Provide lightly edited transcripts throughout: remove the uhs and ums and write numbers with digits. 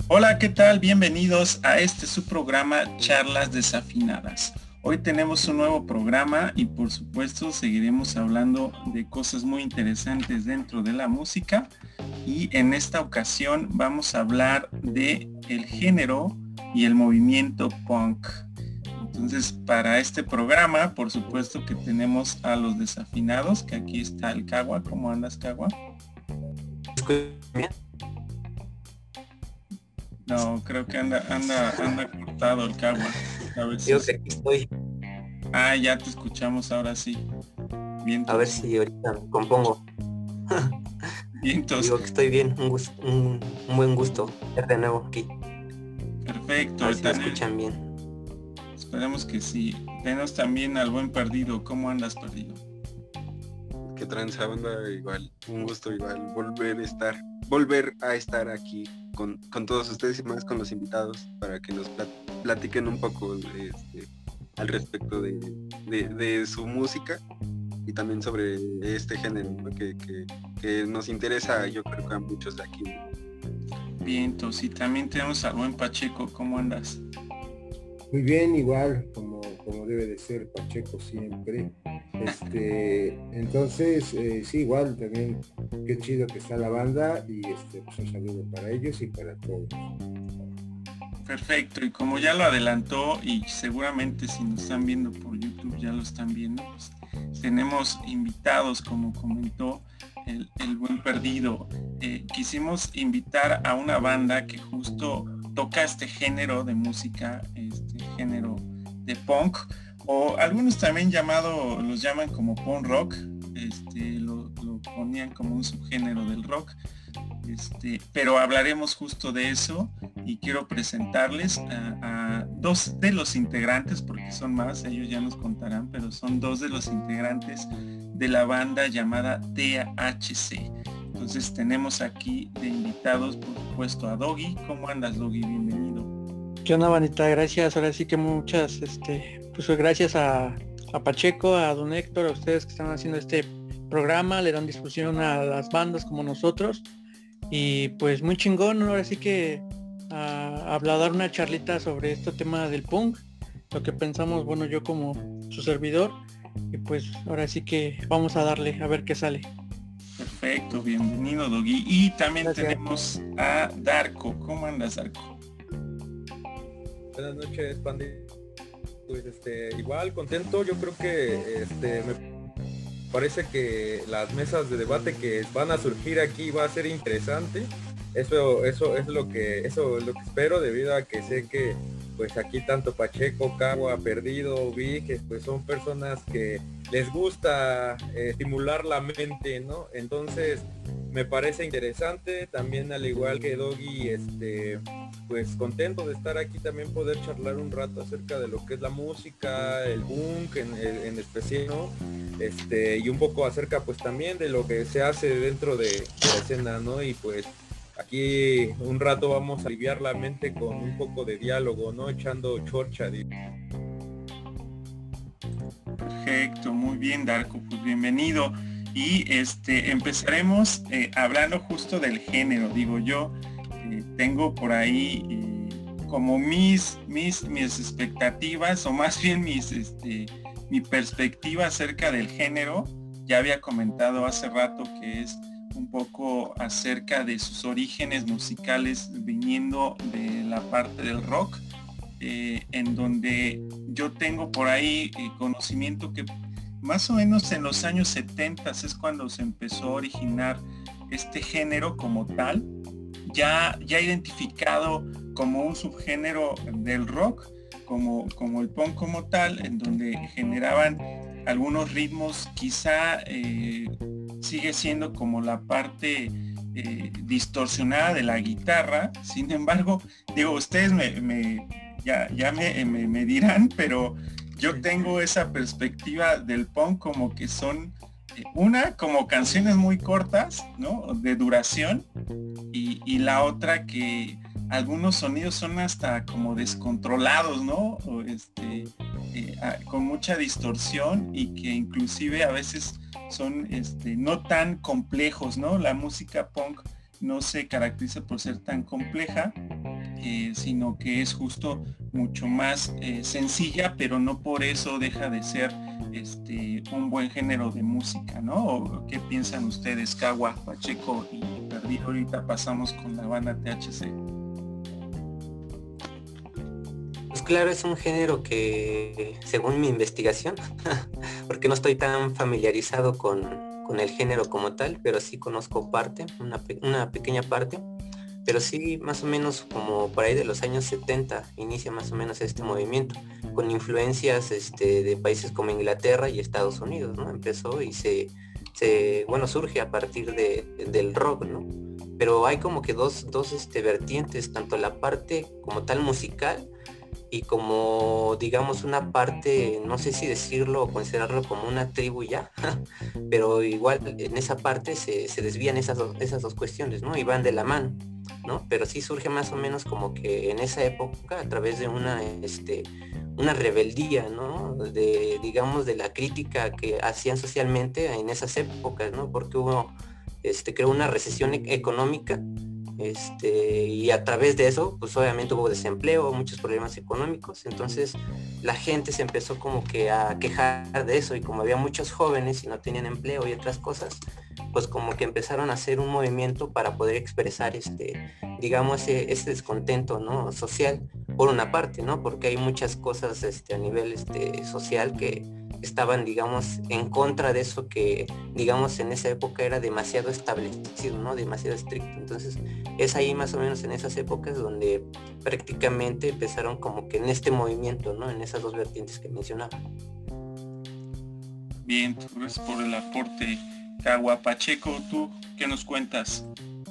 Hola, ¿qué tal? Bienvenidos a su programa Charlas Desafinadas. Hoy tenemos un nuevo programa y por supuesto seguiremos hablando de cosas muy interesantes dentro de la música y en esta ocasión vamos a hablar de el género y el movimiento punk. Entonces, para este programa, por supuesto que tenemos a los desafinados, que aquí está el Cagua. ¿Cómo andas, Cagua? No, creo que anda cortado el Cagua. A ver si... Digo que aquí estoy. Ah, ya te escuchamos ahora sí. Bien. A ver si ahorita me compongo. Bien, Digo que estoy bien, un buen gusto estar de nuevo aquí. Perfecto. A ver si me escuchan bien. Esperemos que sí. Tenemos también al buen Perdido. ¿Cómo andas, Perdido? Que tranza, banda, igual, un gusto igual volver a estar aquí con todos ustedes y más con los invitados para que nos platiquen un poco al respecto de su música y también sobre este género, ¿no? que nos interesa, yo creo que a muchos de aquí. Vientos, y también tenemos al buen Pacheco. ¿Cómo andas? Muy bien, igual como debe de ser Pacheco siempre. Entonces, sí, igual también qué chido que está la banda y pues un saludo para ellos y para todos. Perfecto, y como ya lo adelantó y seguramente si nos están viendo por YouTube ya lo están viendo, pues tenemos invitados, como comentó el buen Perdido. Quisimos invitar a una banda que justo toca este género de música, este género de punk, o algunos también los llaman como punk rock, lo ponían como un subgénero del rock, pero hablaremos justo de eso y quiero presentarles a dos de los integrantes, porque son más, ellos ya nos contarán, pero son dos de los integrantes de la banda llamada THC. Entonces tenemos aquí de invitados, por supuesto, a Doggy. ¿Cómo andas, Doggy? Bienvenido. ¿Qué onda, Vanita? Gracias. Ahora sí que muchas, pues gracias a Pacheco, a Don Héctor, a ustedes que están haciendo este programa, le dan difusión a las bandas como nosotros. Y pues muy chingón, ¿no? Ahora sí que a dar una charlita sobre este tema del punk, lo que pensamos, bueno, yo como su servidor, y pues ahora sí que vamos a darle a ver qué sale. Perfecto, bienvenido, Doggy. Y también Gracias. tenemos a Darko. ¿Cómo andas, Darko? Buenas noches, Pandi. Pues igual contento, yo creo que me parece que las mesas de debate que van a surgir aquí va a ser interesante. Eso es lo que espero, debido a que sé que pues aquí tanto Pacheco, Cagua, Perdido, Vic, pues son personas que les gusta estimular la mente, ¿no? Entonces me parece interesante, también al igual que Doggy, pues contento de estar aquí, también poder charlar un rato acerca de lo que es la música, el punk en especial, ¿no? Y un poco acerca pues también de lo que se hace dentro de la escena, ¿no? Y pues aquí un rato vamos a aliviar la mente con un poco de diálogo, ¿no? Echando chorcha. Perfecto, muy bien, Darko, pues bienvenido. Y empezaremos hablando justo del género. Digo, yo tengo por ahí como mis expectativas, o más bien mi perspectiva acerca del género. Ya había comentado hace rato que es un poco acerca de sus orígenes musicales viniendo de la parte del rock, en donde yo tengo por ahí conocimiento que más o menos en los años 70 es cuando se empezó a originar este género como tal, ya identificado como un subgénero del rock, como el punk como tal, en donde generaban algunos ritmos, quizá sigue siendo como la parte distorsionada de la guitarra. Sin embargo, digo, ustedes me dirán, pero yo tengo esa perspectiva del punk como que son como canciones muy cortas, ¿no? De duración, y la otra que algunos sonidos son hasta como descontrolados, ¿no? O con mucha distorsión, y que inclusive a veces son no tan complejos, ¿no? La música punk no se caracteriza por ser tan compleja, sino que es justo mucho más sencilla, pero no por eso deja de ser un buen género de música, ¿no? ¿O qué piensan ustedes, Cagua, Pacheco y Perdido? Ahorita pasamos con la banda THC. Pues claro, es un género que, según mi investigación, porque no estoy tan familiarizado con el género como tal, pero sí conozco parte, una pequeña parte, pero sí más o menos como por ahí de los años 70 inicia más o menos este movimiento, con influencias de países como Inglaterra y Estados Unidos, ¿no? Empezó y bueno, surge a partir del rock, ¿no? Pero hay como que dos vertientes, tanto la parte como tal musical, y como digamos una parte, no sé si decirlo o considerarlo como una tribu ya, pero igual en esa parte se desvían esas dos cuestiones, ¿no? Y van de la mano, ¿no? Pero sí surge más o menos como que en esa época, a través de una rebeldía, ¿no? Digamos, de la crítica que hacían socialmente en esas épocas, ¿no? Porque hubo, creo, una recesión económica, y a través de eso, pues obviamente hubo desempleo, muchos problemas económicos, entonces la gente se empezó como que a quejar de eso, y como había muchos jóvenes y no tenían empleo y otras cosas, pues como que empezaron a hacer un movimiento para poder expresar digamos, ese descontento, ¿no? Social, por una parte, ¿no? Porque hay muchas cosas a nivel social que estaban, digamos, en contra de eso que, digamos, en esa época era demasiado establecido, ¿no? Demasiado estricto. Entonces, es ahí más o menos en esas épocas donde prácticamente empezaron como que en este movimiento, ¿no? En esas dos vertientes que mencionaba. Bien, gracias por el aporte, Cagua. Pacheco, ¿tú qué nos cuentas?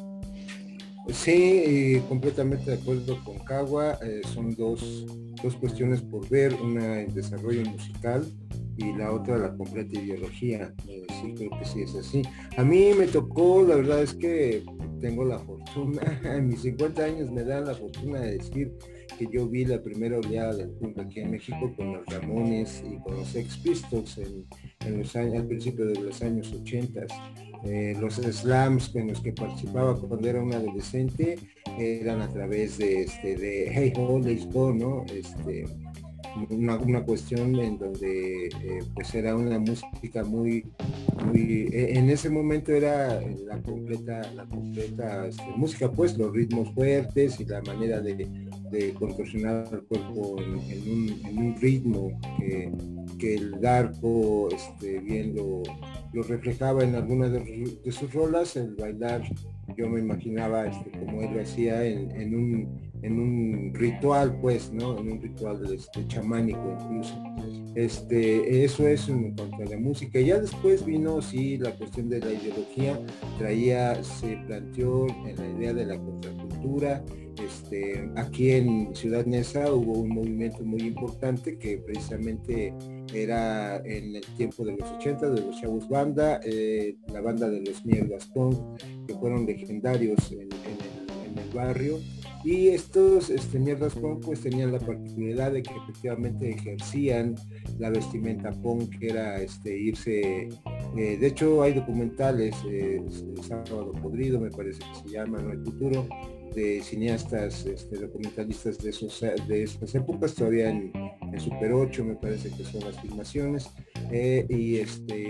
Sí, completamente de acuerdo con Cagua. Son dos cuestiones por ver, una el desarrollo musical y la otra la completa ideología. Sí, creo que sí es así. A mí me tocó, la verdad es que tengo la fortuna, en mis 50 años me da la fortuna de decir que yo vi la primera oleada del punk aquí en México con los Ramones y con los Sex Pistols al principio de los años 80. Los slams en los que participaba cuando era un adolescente eran a través de Hey Ho, Let's Go, ¿no? Una cuestión en donde pues era una música muy en ese momento era la completa música, pues los ritmos fuertes y la manera de contorsionar el cuerpo en un ritmo que el Darko bien lo reflejaba en algunas de sus rolas. El bailar, yo me imaginaba como él lo hacía en un ritual, pues, ¿no? En un ritual chamánico incluso. Eso es en cuanto a la música. Ya después vino, sí, la cuestión de la ideología, se planteó en la idea de la contracultura. Aquí en Ciudad Neza hubo un movimiento muy importante que precisamente era en el tiempo de los 80, de los Chavos Banda, la banda de los Mierdas Punk, que fueron legendarios en el barrio. Y estos Mierdas Punk pues tenían la particularidad de que efectivamente ejercían la vestimenta punk, que era irse, de hecho hay documentales, Sábado Podrido me parece que se llama, No hay futuro, de cineastas documentalistas de estas épocas, todavía en Super 8 me parece que son las filmaciones, y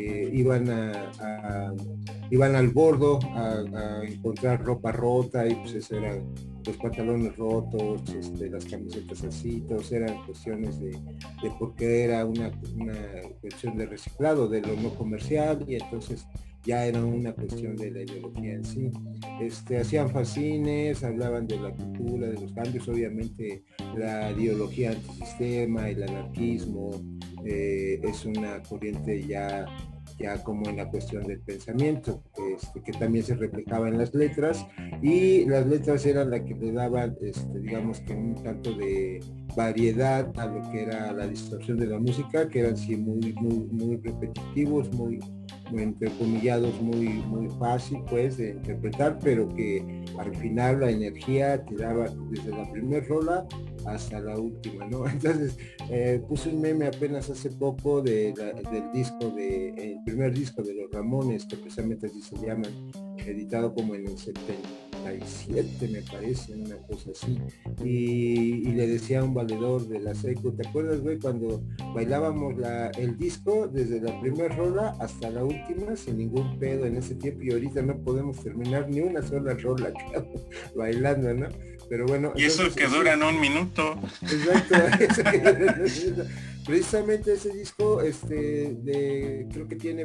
iban al bordo a encontrar ropa rota, y pues eso eran los pantalones rotos, las camisetas así, todos eran cuestiones de porque era una cuestión de reciclado, de lo no comercial, y entonces ya era una cuestión de la ideología en sí. Hacían fanzines, hablaban de la cultura, de los cambios, obviamente la ideología antisistema, el anarquismo, es una corriente ya como en la cuestión del pensamiento, que también se reflejaba en las letras, y las letras eran las que le daban, digamos que un tanto de variedad a lo que era la distorsión de la música, que eran sí muy repetitivos, muy entrecomillados, muy fácil pues de interpretar, pero que al final la energía te daba desde la primera rola hasta la última, ¿no? Entonces puse un meme apenas hace poco del disco el primer disco de los Ramones, que precisamente así se llaman, editado como en el 97 me parece, una cosa así, y le decía a un valedor de la secu, ¿te acuerdas, güey, cuando bailábamos el disco desde la primera rola hasta la última sin ningún pedo en ese tiempo, y ahorita no podemos terminar ni una sola rola, cabrón, bailando, ¿no? Pero bueno. Y eso que duran un minuto. Exacto. Precisamente ese disco, creo que tiene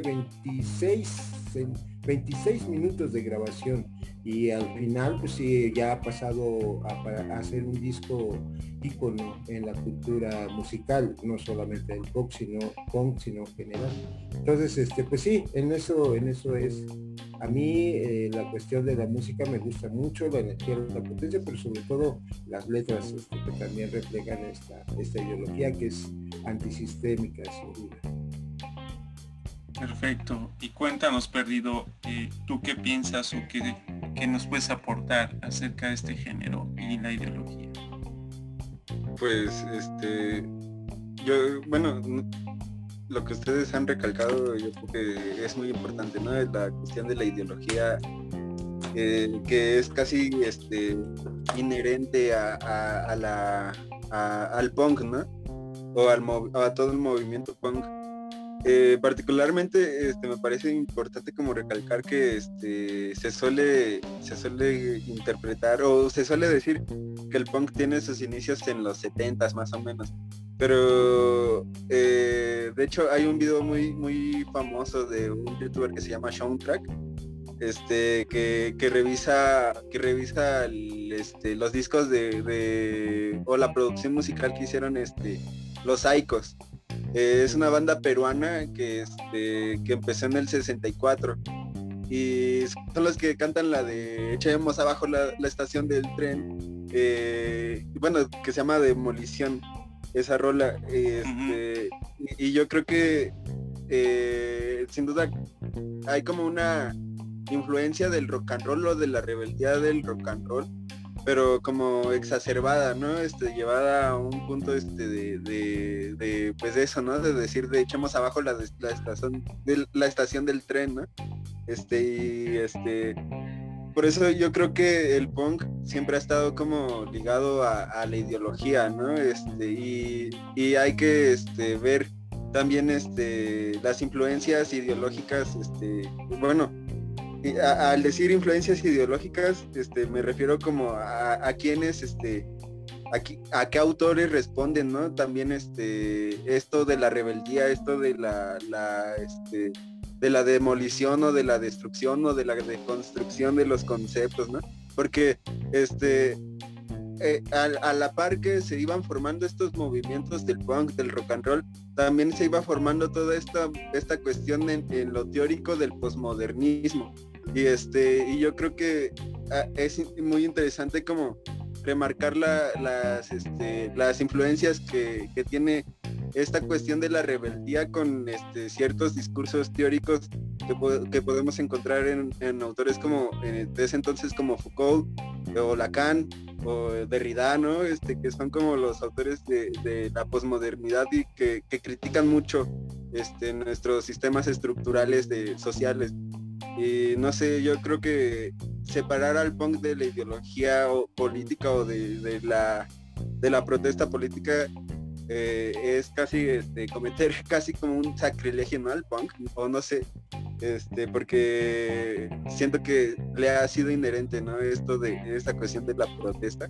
26 minutos de grabación, y al final pues sí, ya ha pasado a ser un disco ícono en la cultura musical, no solamente del punk, sino general. Entonces, pues sí, en eso es. A mí la cuestión de la música me gusta mucho, la energía, la potencia, pero sobre todo las letras que también reflejan esta ideología que es antisistémica, sin duda. Perfecto. Y cuéntanos, Perdido, ¿tú qué piensas o qué nos puedes aportar acerca de este género y la ideología? Pues, lo que ustedes han recalcado, yo creo que es muy importante, ¿no? La cuestión de la ideología, que es casi inherente al punk, ¿no? O a todo el movimiento punk. Particularmente me parece importante como recalcar que se suele interpretar, o se suele decir que el punk tiene sus inicios en los 70s más o menos, pero de hecho hay un video muy muy famoso de un youtuber que se llama Soundtrack, que revisa los discos o la producción musical que hicieron los Saicos. Es una banda peruana que empezó en el 64, y son los que cantan la de Echemos abajo la estación del tren, que se llama Demolición, esa rola. Y yo creo que sin duda hay como una influencia del rock and roll o de la rebeldía del rock and roll, pero como exacerbada, ¿no? Llevada a un punto pues de eso, ¿no? De decir, echemos abajo la estación del tren, ¿no? Por eso yo creo que el punk siempre ha estado como ligado a la ideología, ¿no? Y hay que ver también las influencias ideológicas, al decir influencias ideológicas, me refiero como a quienes, a qué autores responden, ¿no? También esto de la rebeldía, esto de de la demolición o de la destrucción o de la deconstrucción de los conceptos, ¿no? Porque a la par que se iban formando estos movimientos del punk, del rock and roll, también se iba formando toda esta cuestión en lo teórico del posmodernismo. Y yo creo que es muy interesante como remarcar las influencias que tiene esta cuestión de la rebeldía con ciertos discursos teóricos que podemos encontrar en autores como de ese entonces como Foucault o Lacan o Derrida, ¿no? Que son como los autores de la posmodernidad y que critican mucho nuestros sistemas estructurales sociales. Y no sé, yo creo que separar al punk de la ideología política o de la protesta política es casi cometer casi como un sacrilegio, ¿no? Al punk, o no sé, porque siento que le ha sido inherente, ¿no? Esto de esta cuestión de la protesta.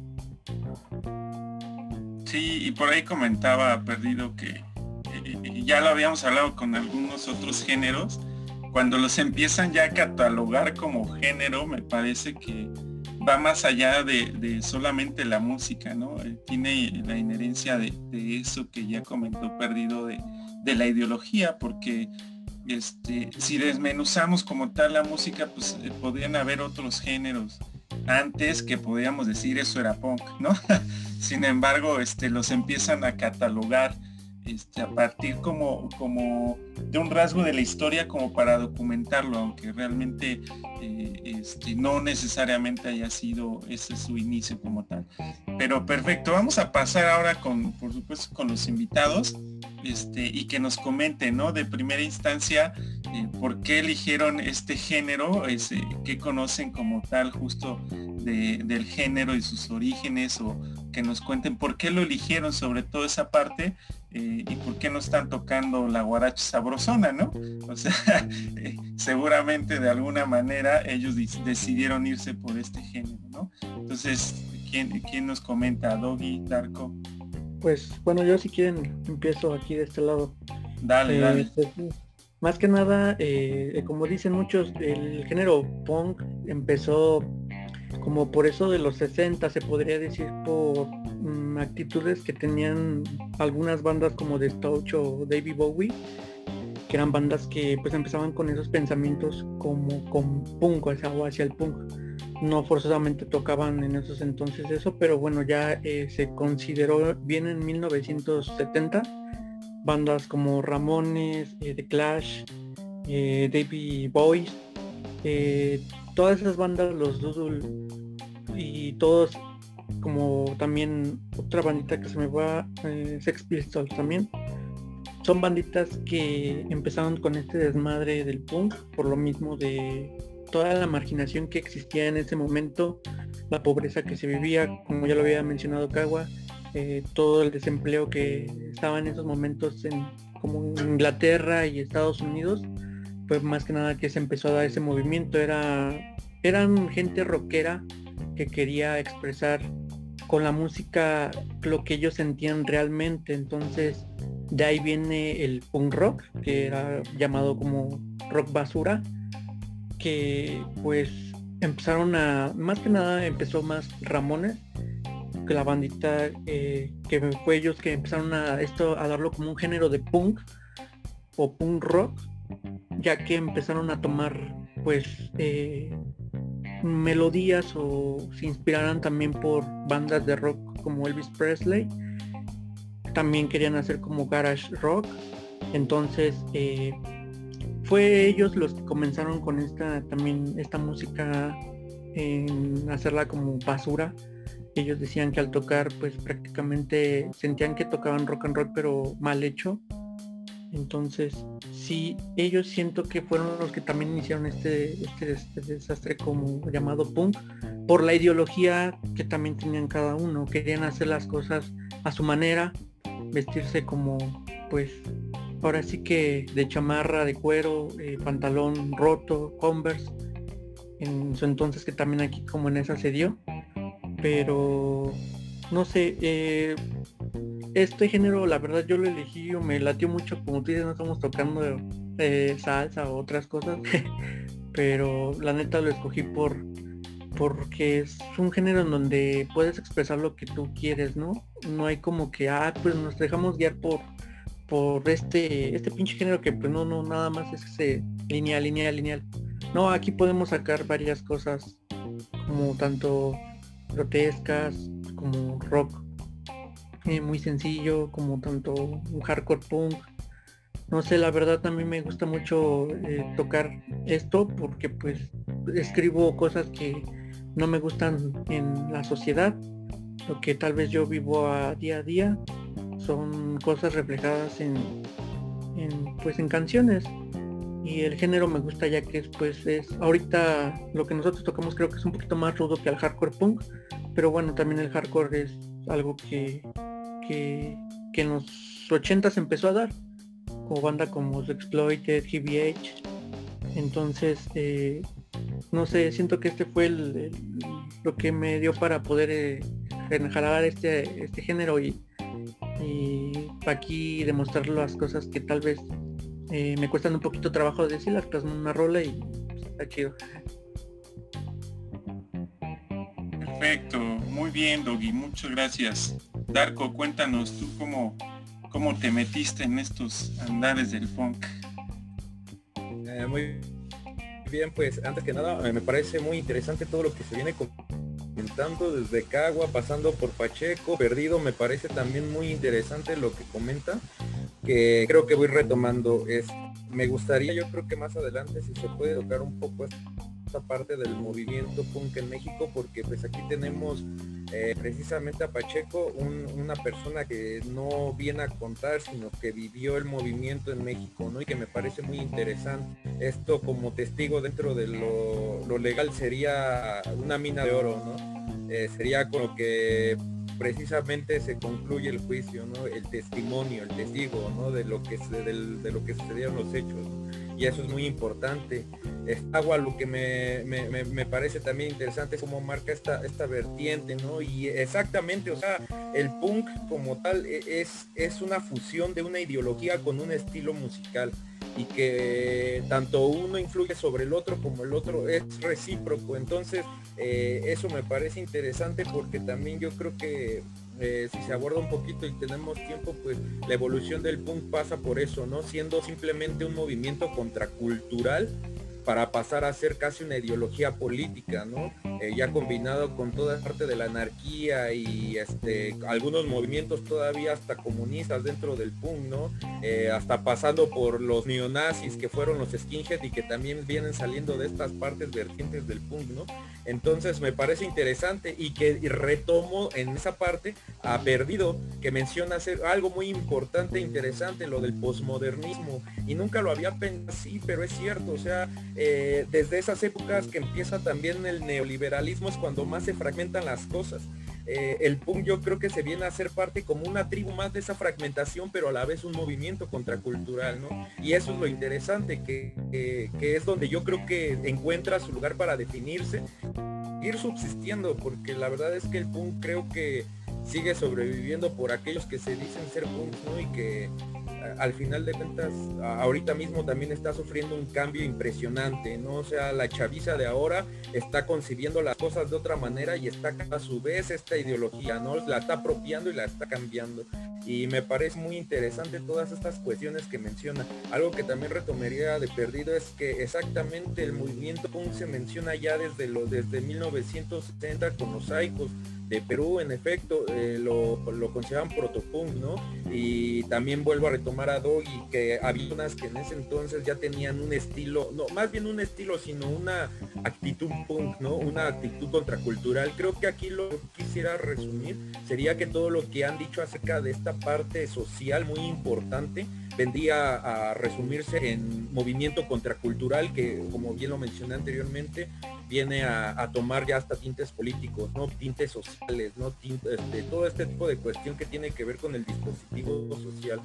Sí, y por ahí comentaba Perdido que ya lo habíamos hablado con algunos otros géneros. Cuando los empiezan ya a catalogar como género, me parece que va más allá de solamente la música, ¿no? Tiene la inherencia de eso que ya comentó Perdido, de la ideología, porque si desmenuzamos como tal la música, pues podrían haber otros géneros antes que podríamos decir eso era punk, ¿no? Sin embargo, los empiezan a catalogar a partir como de un rasgo de la historia como para documentarlo, aunque realmente no necesariamente haya sido ese su inicio como tal. Pero perfecto, vamos a pasar ahora por supuesto con los invitados y que nos comenten, ¿no? De primera instancia, ¿por qué eligieron este género? ¿Qué conocen como tal justo del género y sus orígenes? O que nos cuenten por qué lo eligieron, sobre todo esa parte, y por qué no están tocando la guaracha sabrosona, ¿no? O sea, seguramente de alguna manera ellos decidieron irse por este género, ¿no? Entonces, ¿quién nos comenta? ¿Doggy, Darko? Pues bueno, yo si quieren empiezo aquí de este lado. Dale. Pues, más que nada, como dicen muchos, el género punk empezó como por eso de los 60, se podría decir, por actitudes que tenían algunas bandas como The Stooges o David Bowie, que eran bandas que pues empezaban con esos pensamientos como con punk, o hacia el punk. No forzosamente tocaban en esos entonces eso, pero bueno, ya se consideró bien en 1970 bandas como Ramones, The Clash, David Bowie, todas esas bandas, los Doodle y todos, como también otra bandita que se me va, Sex Pistols también, son banditas que empezaron con este desmadre del punk por lo mismo de toda la marginación que existía en ese momento, la pobreza que se vivía, como ya lo había mencionado Kawa, todo el desempleo que estaba en esos momentos como en Inglaterra y Estados Unidos, pues más que nada que se empezó a dar ese movimiento. Eran gente rockera que quería expresar con la música lo que ellos sentían realmente. Entonces de ahí viene el punk rock, que era llamado como rock basura, que pues empezaron más que nada empezó más Ramones, que la bandita, que fue ellos que empezaron a darlo como un género de punk o punk rock, ya que empezaron a tomar pues melodías o se inspiraron también por bandas de rock como Elvis Presley. También querían hacer como garage rock, entonces fue ellos los que comenzaron con esta música, en hacerla como basura. Ellos decían que al tocar pues prácticamente sentían que tocaban rock and roll pero mal hecho. Entonces sí, ellos siento que fueron los que también iniciaron este desastre como llamado punk, por la ideología que también tenían cada uno. Querían hacer las cosas a su manera, vestirse como pues ahora sí que de chamarra, de cuero, pantalón roto, Converse, en su entonces, que también aquí como en esa se dio. Pero no sé, este género la verdad yo lo elegí o me latió mucho, como tú dices, no estamos tocando salsa o otras cosas, pero la neta lo escogí porque es un género en donde puedes expresar lo que tú quieres, ¿no? No hay como que, pues nos dejamos guiar por este pinche género que pues no nada más es ese lineal. No, aquí podemos sacar varias cosas, como tanto grotescas, como rock muy sencillo, como tanto un hardcore punk. No sé, la verdad a mí me gusta mucho tocar esto porque pues escribo cosas que no me gustan en la sociedad, lo que tal vez yo vivo a día, son cosas reflejadas en canciones. Y el género me gusta ya que es ahorita lo que nosotros tocamos, creo que es un poquito más rudo que el hardcore punk, pero bueno, también el hardcore es algo que en los 80 se empezó a dar, como banda como The Exploited, GBH. Entonces no sé, siento que este fue lo que me dio para poder jalar este género y aquí demostrar las cosas que tal vez me cuestan un poquito trabajo decirlas, plasmo una rola y pues, está chido. Perfecto, muy bien, Doggy, muchas gracias. Darko, cuéntanos tú cómo te metiste en estos andares del punk. Muy bien, pues antes que nada me parece muy interesante todo lo que se viene comentando desde Cagua, pasando por Pacheco, Perdido. Me parece también muy interesante lo que comenta, que creo que voy retomando. Me gustaría, yo creo que más adelante, si se puede tocar un poco esa parte del movimiento punk en México, porque pues aquí tenemos precisamente a Pacheco, una persona que no viene a contar, sino que vivió el movimiento en México, ¿no? Y que me parece muy interesante. Esto como testigo dentro de lo legal sería una mina de oro, ¿no? Sería con lo que precisamente se concluye el juicio, ¿no? El testimonio, el testigo, ¿no? De lo que sucedieron los hechos, ¿no? Y eso es muy importante. Lo que me parece también interesante es cómo marca esta vertiente, ¿no? Y exactamente, o sea, el punk como tal es una fusión de una ideología con un estilo musical, y que tanto uno influye sobre el otro como el otro es recíproco. Entonces eso me parece interesante, porque también yo creo que si se aborda un poquito y tenemos tiempo, pues la evolución del punk pasa por eso, ¿no? Siendo simplemente un movimiento contracultural para pasar a ser casi una ideología política, ¿no? Ya combinado con toda parte de la anarquía y algunos movimientos todavía hasta comunistas dentro del punk, ¿no? Hasta pasando por los neonazis, que fueron los skinhead, y que también vienen saliendo de estas partes vertientes del punk, ¿no? Entonces me parece interesante, y retomo en esa parte a Perdido, que menciona hacer algo muy importante e interesante, lo del posmodernismo, y nunca lo había pensado así, pero es cierto, o sea, desde esas épocas que empieza también el neoliberalismo es cuando más se fragmentan las cosas. El punk yo creo que se viene a ser parte como una tribu más de esa fragmentación, pero a la vez un movimiento contracultural, ¿no? Y eso es lo interesante, que es donde yo creo que encuentra su lugar para definirse, ir subsistiendo, porque la verdad es que el punk creo que sigue sobreviviendo por aquellos que se dicen ser punk, ¿no? Y que al final de cuentas ahorita mismo también está sufriendo un cambio impresionante, ¿no? O sea, la chaviza de ahora está concibiendo las cosas de otra manera, y está a su vez esta ideología, ¿no? La está apropiando y la está cambiando. Y me parece muy interesante todas estas cuestiones que menciona. Algo que también retomaría de Perdido es que exactamente el movimiento punk se menciona ya desde 1970 con los Saicos de Perú. En efecto, lo consideraban protopunk, ¿no? Y también vuelvo a retomar a Doggy, que había unas que en ese entonces ya tenían un estilo, no, más bien un estilo, sino una actitud punk, ¿no? Una actitud contracultural. Creo que aquí lo que quisiera resumir sería que todo lo que han dicho acerca de esta parte social muy importante vendría a resumirse en movimiento contracultural, que como bien lo mencioné anteriormente, viene a tomar ya hasta tintes políticos, ¿no? Tintes sociales, ¿no? Todo este tipo de cuestión que tiene que ver con el dispositivo social.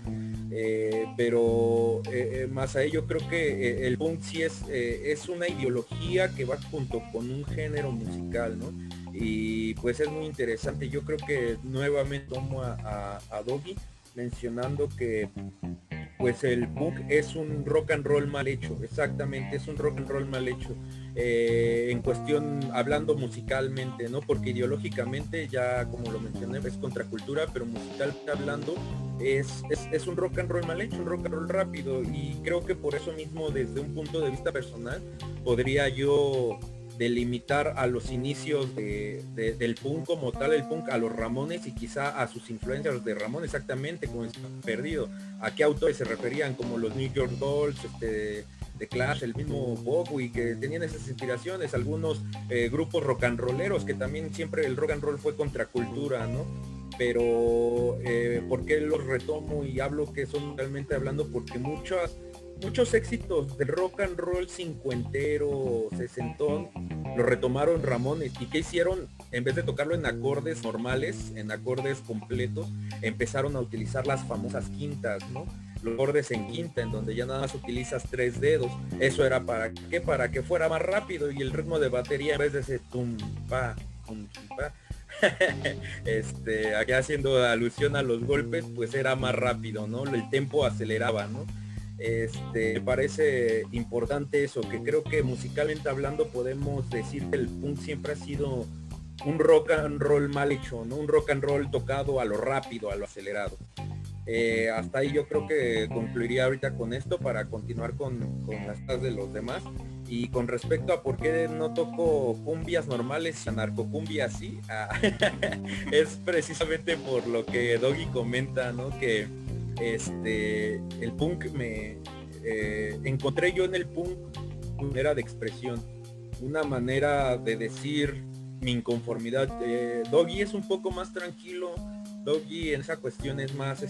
Pero más a ello, creo que el punk sí es una ideología que va junto con un género musical, ¿no? Y pues es muy interesante. Yo creo que nuevamente tomo a Doggy mencionando que pues el punk es un rock and roll mal hecho, exactamente, es un rock and roll mal hecho, en cuestión, hablando musicalmente, ¿no? Porque ideológicamente, ya como lo mencioné, es contracultura, pero musicalmente hablando, es un rock and roll mal hecho, un rock and roll rápido, y creo que por eso mismo, desde un punto de vista personal, podría yo delimitar a los inicios del punk como tal, el punk, a los Ramones, y quizá a sus influencias de Ramones, exactamente como está Perdido. ¿A qué autores se referían? Como los New York Dolls, The Clash, el mismo Bowie, que tenían esas inspiraciones, algunos grupos rock and rolleros, que también siempre el rock and roll fue contracultura, ¿no? Pero ¿por qué los retomo y hablo que son realmente hablando? Porque muchos éxitos del rock and roll cincuentero, sesentón, lo retomaron Ramones. ¿Y qué hicieron? En vez de tocarlo en acordes normales, en acordes completos, empezaron a utilizar las famosas quintas, ¿no? Los acordes en quinta, en donde ya nada más utilizas 3 dedos. Eso era ¿para qué? Para que fuera más rápido, y el ritmo de batería, en vez de ese tum pa, aquí haciendo alusión a los golpes, pues era más rápido, ¿no? El tempo aceleraba, ¿no? Me parece importante eso, que creo que musicalmente hablando podemos decir que el punk siempre ha sido un rock and roll mal hecho, ¿no? Un rock and roll tocado a lo rápido, a lo acelerado. Hasta ahí yo creo que concluiría ahorita con esto, para continuar con las cosas de los demás. Y con respecto a por qué no toco cumbias normales y anarcocumbias sí, es precisamente por lo que Doggy comenta, ¿no? Que el punk encontré yo en el punk una manera de expresión, una manera de decir mi inconformidad. Doggy es un poco más tranquilo. Doggy en esa cuestión es más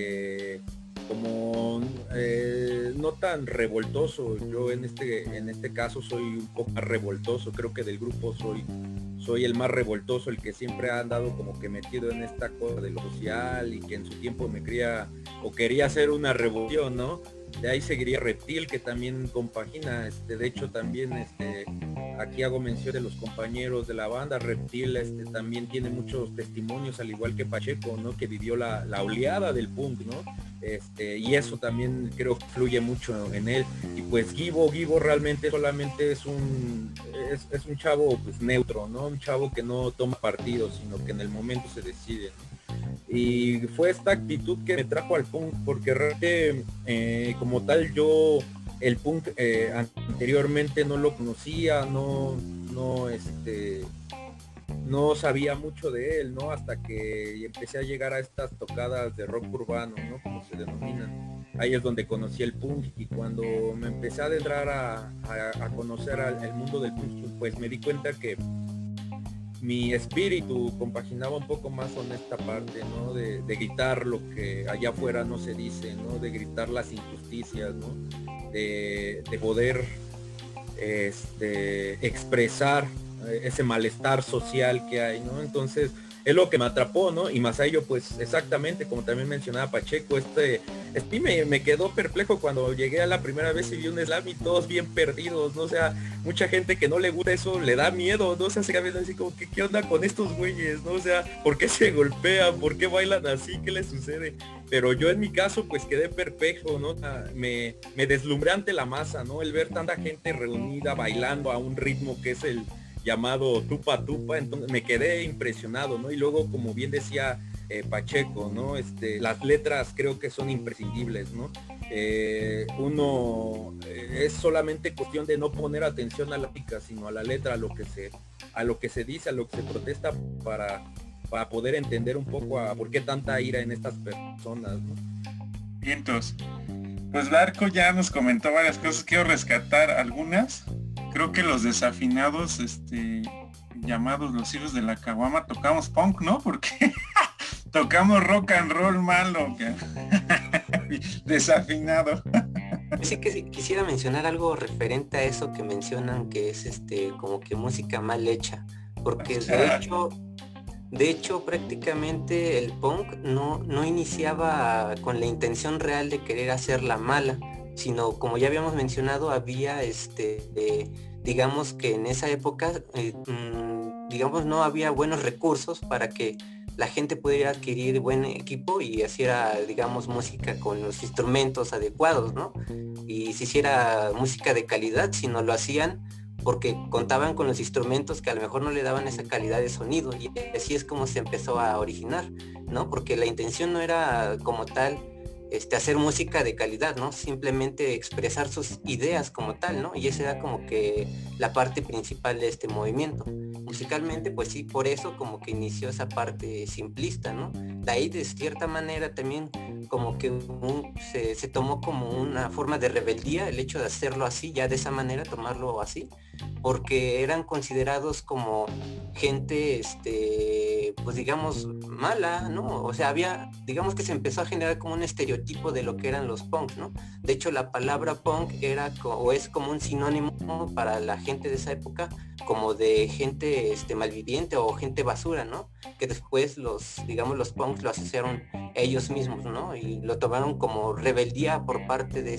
como no tan revoltoso. Yo en este caso soy un poco más revoltoso. Creo que del grupo soy el más revoltoso, el que siempre ha andado como que metido en esta cosa de lo social y que en su tiempo quería hacer una revolución, ¿no? De ahí seguiría Reptil, que también compagina, de hecho también aquí hago mención de los compañeros de la banda. Reptil también tiene muchos testimonios, al igual que Pacheco, ¿no? Que vivió la oleada del punk, ¿no? Y eso también creo que fluye mucho en él. Y pues Gibo realmente solamente es un chavo pues neutro, ¿no? Un chavo que no toma partido, sino que en el momento se decide, ¿no? Y fue esta actitud que me trajo al punk, porque realmente como tal yo el punk anteriormente no lo conocía, no sabía mucho de él, ¿no? Hasta que empecé a llegar a estas tocadas de rock urbano, ¿no? Como se denominan. Ahí es donde conocí el punk, y cuando me empecé a adentrar a conocer el mundo del punk, pues me di cuenta que mi espíritu compaginaba un poco más con esta parte, ¿no? De gritar lo que allá afuera no se dice, ¿no? De gritar las injusticias, ¿no? De poder expresar ese malestar social que hay, ¿no? Entonces es lo que me atrapó, ¿no? Y más a ello, pues exactamente como también mencionaba Pacheco, me quedó perplejo cuando llegué a la primera vez y vi un slam y todos bien perdidos, ¿no? O sea, mucha gente que no le gusta eso le da miedo, ¿no? O sea, se quedan así como que, ¿qué onda con estos güeyes, no? O sea, ¿por qué se golpean? ¿Por qué bailan así? ¿Qué les sucede? Pero yo en mi caso, pues quedé perplejo, ¿no? Me deslumbré ante la masa, ¿no? El ver tanta gente reunida bailando a un ritmo que es el llamado tupa tupa, entonces me quedé impresionado, ¿no? Y luego, como bien decía Pacheco, ¿no? Las letras creo que son imprescindibles, ¿no? Es solamente cuestión de no poner atención a la música, sino a la letra, a lo que se dice, a lo que se protesta, para poder entender un poco por qué tanta ira en estas personas, ¿no? Vientos. Pues Darko ya nos comentó varias cosas, quiero rescatar algunas. Creo que los desafinados, llamados los hijos de la caguama, tocamos punk, ¿no? Porque tocamos rock and roll malo, desafinado. Sí, que quisiera mencionar algo referente a eso que mencionan, que es como que música mal hecha, porque de hecho prácticamente el punk no iniciaba con la intención real de querer hacerla mala, sino, como ya habíamos mencionado, había digamos que en esa época digamos no había buenos recursos para que la gente pudiera adquirir buen equipo y hiciera, digamos, música con los instrumentos adecuados, ¿no? Y se hiciera música de calidad, si no lo hacían porque contaban con los instrumentos que a lo mejor no le daban esa calidad de sonido, y así es como se empezó a originar, ¿no? Porque la intención no era como tal hacer música de calidad, ¿no? Simplemente expresar sus ideas como tal, ¿no? Y esa era como que la parte principal de este movimiento. Musicalmente, pues sí, por eso como que inició esa parte simplista, ¿no? De ahí, de cierta manera, también como que se tomó como una forma de rebeldía el hecho de hacerlo así, ya de esa manera, tomarlo así, porque eran considerados como gente, pues digamos, mala, ¿no? O sea, digamos que se empezó a generar como un estereotipo de lo que eran los punks, ¿no? De hecho, la palabra punk era o es como un sinónimo para la gente de esa época, como de gente malviviente o gente basura, ¿no? Que después los punks lo asociaron ellos mismos, ¿no? Y lo tomaron como rebeldía por parte de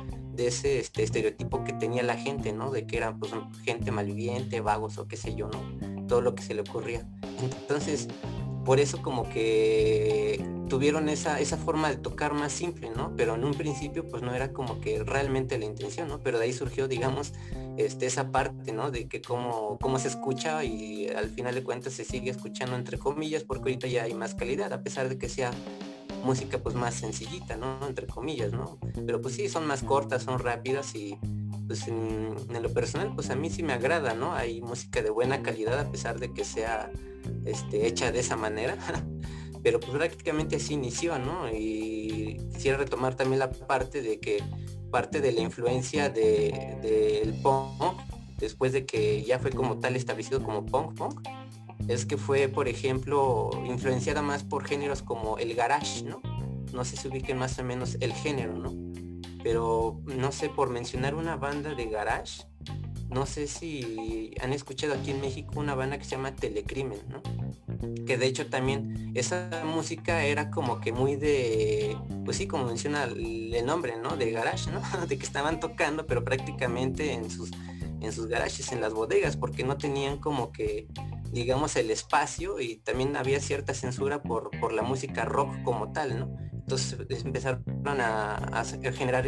ese estereotipo que tenía la gente, ¿no? De que eran pues gente malviviente, vagos o qué sé yo, ¿no? Todo lo que se le ocurría. Entonces, por eso como que tuvieron esa forma de tocar más simple, ¿no? Pero en un principio pues no era como que realmente la intención, ¿no? Pero de ahí surgió, digamos, esa parte, ¿no? De que cómo se escucha, y al final de cuentas se sigue escuchando entre comillas, porque ahorita ya hay más calidad, a pesar de que sea música pues más sencillita, ¿no? Entre comillas, ¿no? Pero pues sí, son más cortas, son rápidas, y pues en lo personal pues a mí sí me agrada, ¿no? Hay música de buena calidad a pesar de que sea hecha de esa manera. Pero pues prácticamente así inició, ¿no? Y quisiera retomar también la parte de que parte de la influencia del punk después de que ya fue como tal establecido como punk, es que fue, por ejemplo, influenciada más por géneros como el garage, ¿no? No sé si ubiquen más o menos el género, ¿no? Pero no sé, por mencionar una banda de garage, no sé si han escuchado aquí en México una banda que se llama Telecrimen, ¿no? Que de hecho también esa música era como que muy de, pues sí, como menciona el nombre, ¿no? De garage, ¿no? De que estaban tocando, pero prácticamente en sus garages, en las bodegas, porque no tenían como que, digamos, el espacio, y también había cierta censura por la música rock como tal, ¿no? Entonces empezaron a generar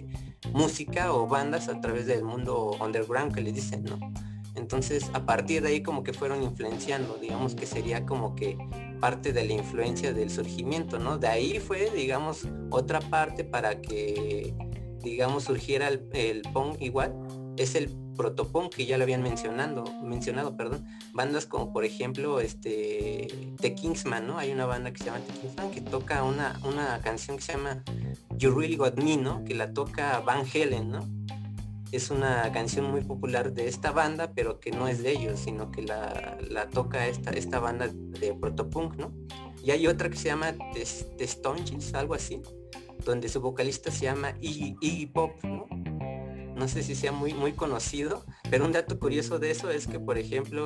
música o bandas a través del mundo underground, que les dicen, ¿no? Entonces a partir de ahí como que fueron influenciando, digamos que sería como que parte de la influencia del surgimiento, ¿no? De ahí fue, digamos, otra parte para que, digamos, surgiera el punk igual, es el protopunk, que ya lo habían mencionado, bandas como por ejemplo The Kingsman, ¿no? Hay una banda que se llama The Kingsman que toca una canción que se llama You Really Got Me, ¿no? Que la toca Van Halen, ¿no? Es una canción muy popular de esta banda, pero que no es de ellos, sino que la toca esta banda de protopunk, ¿no? Y hay otra que se llama The Stooges, algo así, donde su vocalista se llama Iggy Pop, ¿no? No sé si sea muy, muy conocido, pero un dato curioso de eso es que, por ejemplo,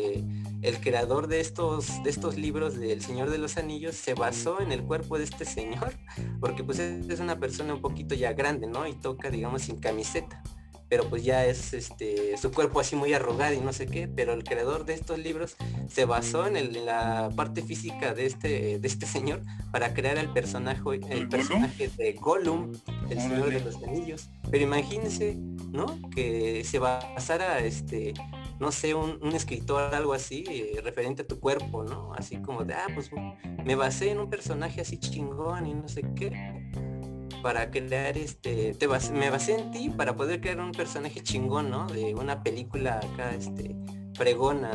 el creador de estos libros del Señor de los Anillos se basó en el cuerpo de este señor, porque pues es una persona un poquito ya grande, ¿no? Y toca, digamos, sin camiseta, pero pues ya es su cuerpo así muy arrugado y no sé qué, pero el creador de estos libros se basó en la parte física de este señor para crear el personaje de Gollum, el Señor de los Anillos. Pero imagínense, ¿no? Que se basara no sé, un escritor, algo así, referente a tu cuerpo, ¿no? Así como de, pues me basé en un personaje así chingón y no sé qué, para crear me basé en ti para poder crear un personaje chingón, ¿no? De una película acá, fregona,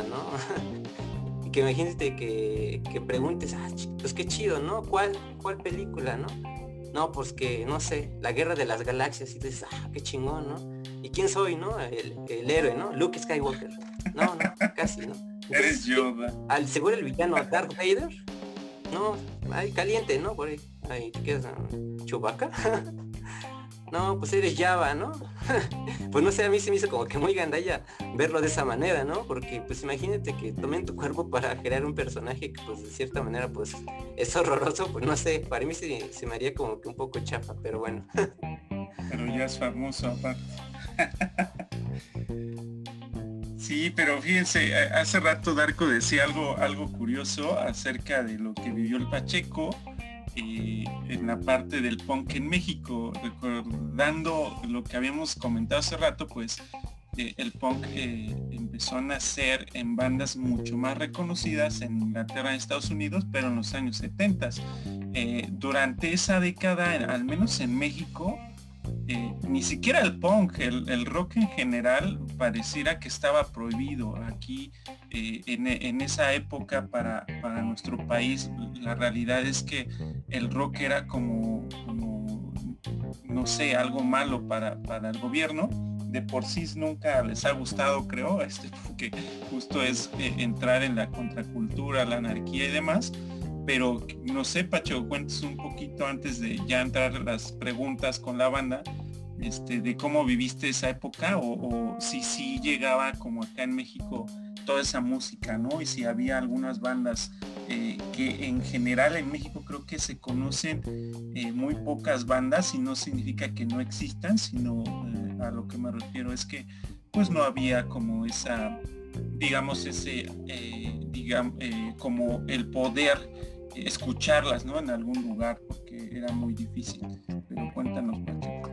¿no? Y que imagínate que preguntes, pues qué chido, ¿no? ¿Cuál película, no? No, pues que, no sé, la Guerra de las Galaxias, y dices, qué chingón, ¿no? ¿Y quién soy, no? El héroe, ¿no? Luke Skywalker. No, casi, ¿no? Entonces, Eres Yoda. Al seguro el villano Darth Vader, no, ahí caliente, ¿no? Por ahí te quedas, Chewbacca. No, pues eres Java, ¿no? Pues no sé, a mí se me hizo como que muy gandalla verlo de esa manera, ¿no? Porque pues imagínate que tomen tu cuerpo para crear un personaje que pues de cierta manera pues es horroroso, pues no sé, para mí se me haría como que un poco chafa, pero bueno. Pero ya es famoso aparte. Sí, pero fíjense, hace rato Darko decía algo curioso acerca de lo que vivió el Pacheco en la parte del punk en México, recordando lo que habíamos comentado hace rato, pues el punk empezó a nacer en bandas mucho más reconocidas en Inglaterra y Estados Unidos, pero en los años 70. Durante esa década, al menos en México, ni siquiera el punk, el rock en general pareciera que estaba prohibido aquí en esa época para nuestro país. La realidad es que el rock era como no sé, algo malo para el gobierno. De por sí nunca les ha gustado, creo, porque justo es entrar en la contracultura, la anarquía y demás. Pero no sé, Pacho, cuentes un poquito antes de ya entrar las preguntas con la banda, de cómo viviste esa época o si llegaba como acá en México toda esa música, ¿no? Y si había algunas bandas que en general en México creo que se conocen muy pocas bandas, y no significa que no existan, sino a lo que me refiero es que pues no había como esa, digamos, como el poder escucharlas, ¿no? En algún lugar, porque era muy difícil. Pero cuéntanos, Pacheco.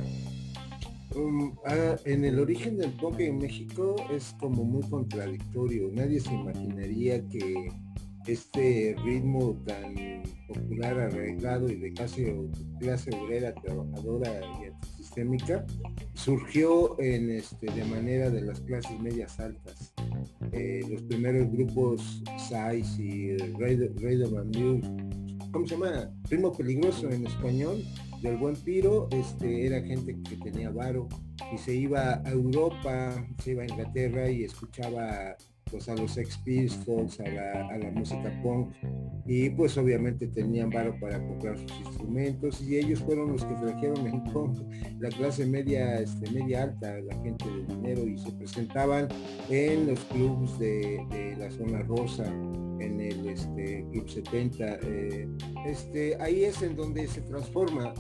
En el origen del punk en México es como muy contradictorio. Nadie se imaginaría que este ritmo tan popular, arreglado y de clase obrera, trabajadora y antisistémica surgió de manera de las clases medias altas. Los primeros grupos Size y Rhythm and Blues, ¿cómo se llama? Ritmo Peligroso en español, del Buen Piro, era gente que tenía varo y se iba a Europa, se iba a Inglaterra y escuchaba pues a los Sex Pistols, a la música punk, y pues obviamente tenían varo para comprar sus instrumentos, y ellos fueron los que trajeron el punk, la clase media, media alta, la gente de dinero, y se presentaban en los clubs de la zona rosa, en el Club 70, ahí es en donde se transforma.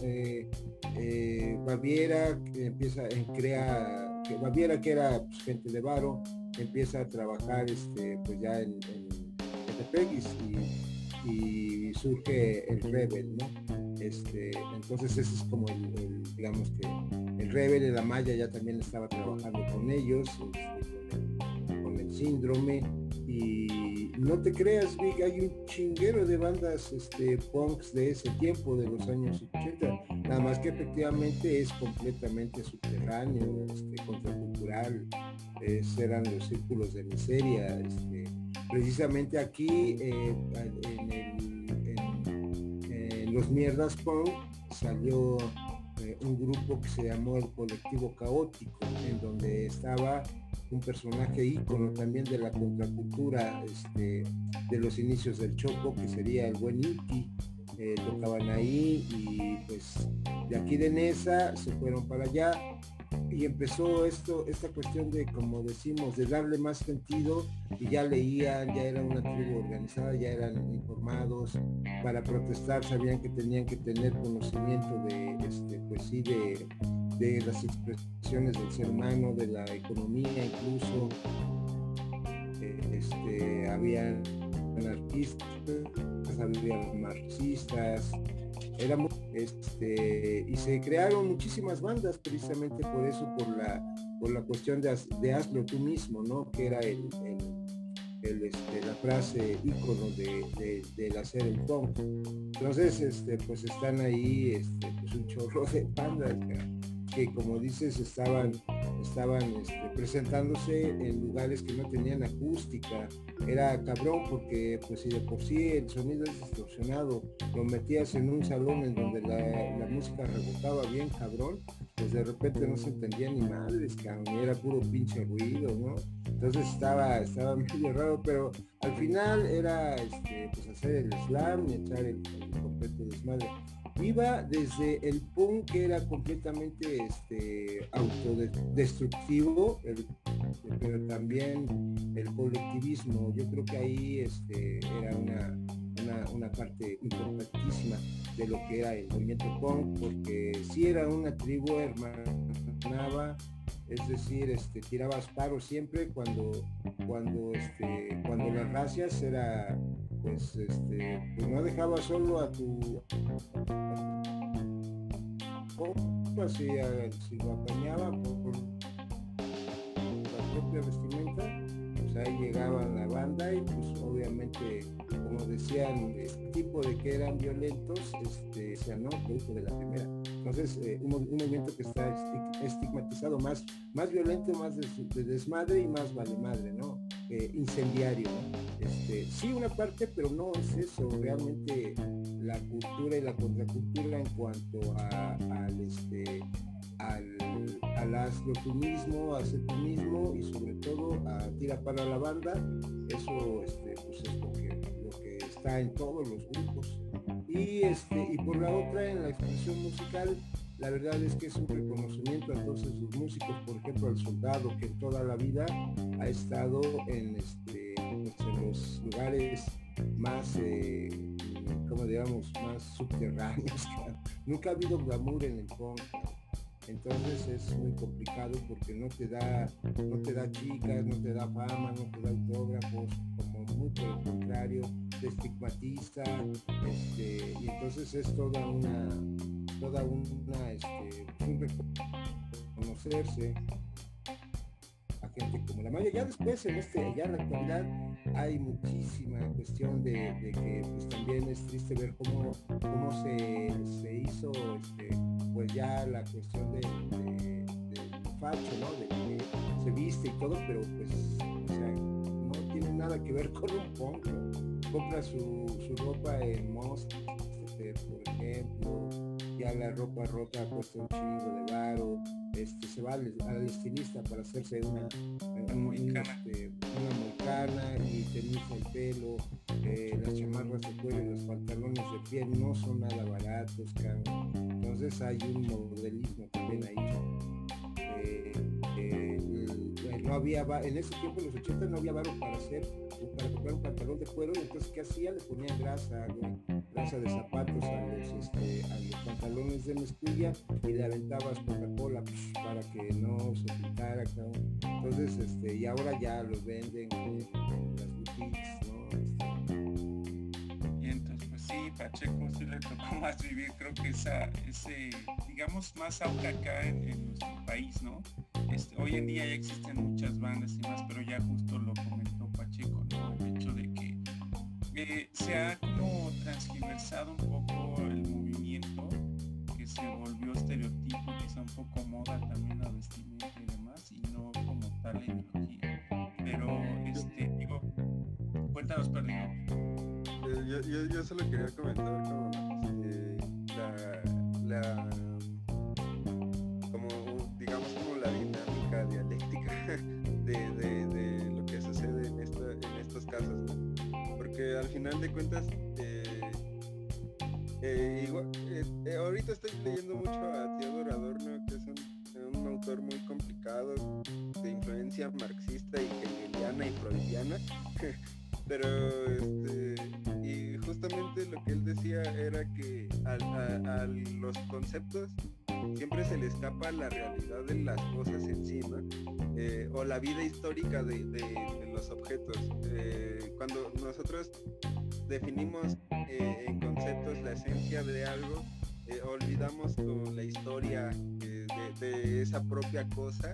Baviera Baviera, que era pues, gente de varo, empieza a trabajar pues ya en Ecatepec, y surge el Rebel, ¿no? Entonces ese es como digamos que el Rebel. De la Maya ya también estaba trabajando con ellos, con el Síndrome, y no te creas, Vic, hay un chinguero de bandas punks de ese tiempo, de los años 80, nada más que efectivamente es completamente subterráneo, contracultural, eran los círculos de miseria. Precisamente aquí en los Mierdas Punk salió un grupo que se llamó el Colectivo Caótico, en donde estaba un personaje ícono también de la contracultura de los inicios del Chopo, que sería el buen Inti. Tocaban ahí, y pues de aquí de Nesa se fueron para allá, y empezó esta cuestión de, como decimos, de darle más sentido, y ya leían, ya era una tribu organizada, ya eran informados. Para protestar sabían que tenían que tener conocimiento de pues sí, de las expresiones del ser humano, de la economía incluso. Había anarquistas, había marxistas, y se crearon muchísimas bandas precisamente por eso, por la cuestión de hazlo tú mismo, ¿no? Que era la frase ícono del hacer el punk. Entonces, pues están ahí pues un chorro de bandas que como dices estaban presentándose en lugares que no tenían acústica. Era cabrón, porque pues si de por sí el sonido es distorsionado, lo metías en un salón en donde la música rebotaba bien cabrón, pues de repente no se entendía ni madres, cabrón, era puro pinche ruido, ¿no? Entonces estaba medio raro, pero al final era pues hacer el slam y echar el completo desmadre. Iba desde el punk, que era completamente autodestructivo, pero también el colectivismo. Yo creo que ahí era una parte importantísima de lo que era el movimiento punk, porque sí era una tribu, hermanaba, es decir, tirabas paro siempre cuando las racias era pues no dejabas solo a tu compa, si lo apañaba por la propia vestimenta, pues ahí llegaba la banda, y pues obviamente, como decían, el tipo de que eran violentos, decían, no, producto de la primera. Entonces, un movimiento que está estigmatizado, más violento, más de desmadre y más vale madre, ¿no? Incendiario, ¿no? Sí, una parte, pero no es eso. Realmente la cultura y la contracultura en cuanto al hazlo tú mismo, hacer tú mismo, y sobre todo a tira para la banda, eso pues es lo que está en todos los grupos. Y por la otra, en la expresión musical, la verdad es que es un reconocimiento a todos sus músicos. Por ejemplo, al Soldado, que toda la vida ha estado en los lugares más como digamos, más subterráneos. Nunca ha habido glamour en el punk. Entonces es muy complicado, porque no te da chicas, no te da fama, no te da autógrafos, como muy por el contrario, te estigmatiza, y entonces es toda una un reconocerse a gente como la Maya. Ya después ya en la actualidad hay muchísima cuestión de que pues también es triste ver cómo se hizo pues ya la cuestión del facho, ¿no? De que se viste y todo, pero pues, o sea, no tiene nada que ver con un punk, ¿no? Compra su ropa en Most, por ejemplo, ya la ropa rota cuesta un chingo de varo, se va al estilista para hacerse una moicana y teñirse el pelo, las chamarras de cuero y los pantalones de piel no son nada baratos, cabrón. Entonces hay un modelismo también ahí. No había, en ese tiempo, en los 80, no había varo para comprar un pantalón de cuero, y entonces ¿qué hacía? Le ponían grasa de zapatos a los pantalones de mezclilla y le aventabas Coca-Cola para que no se pintara, cabrón. Entonces, y ahora ya los venden en las boutiques, ¿no? Y entonces, pues sí, Pacheco sí le tocó más vivir, creo que ese, digamos, más auge acá en nuestro país, ¿no? Hoy en día ya existen muchas bandas y más, pero ya justo lo comentó Pacheco, ¿no? El hecho de que se ha como transgiversado un poco el movimiento, que se volvió estereotipo, quizá un poco moda también la vestimenta y demás, y no como tal la ideología. Pero, digo, cuéntanos, Perdido. Yo solo quería comentar como digamos como la dinámica dialéctica de lo que sucede en estos casos, ¿no? Porque al final de cuentas ahorita estoy leyendo mucho a Theodor Adorno, que es un autor muy complicado, de influencia marxista y hegeliana y freudiana. Pero y justamente lo que él decía era que a los conceptos siempre se le escapa la realidad de las cosas en sí, ¿no? O la vida histórica de los objetos. Cuando nosotros definimos en conceptos la esencia de algo, olvidamos con la historia de esa propia cosa,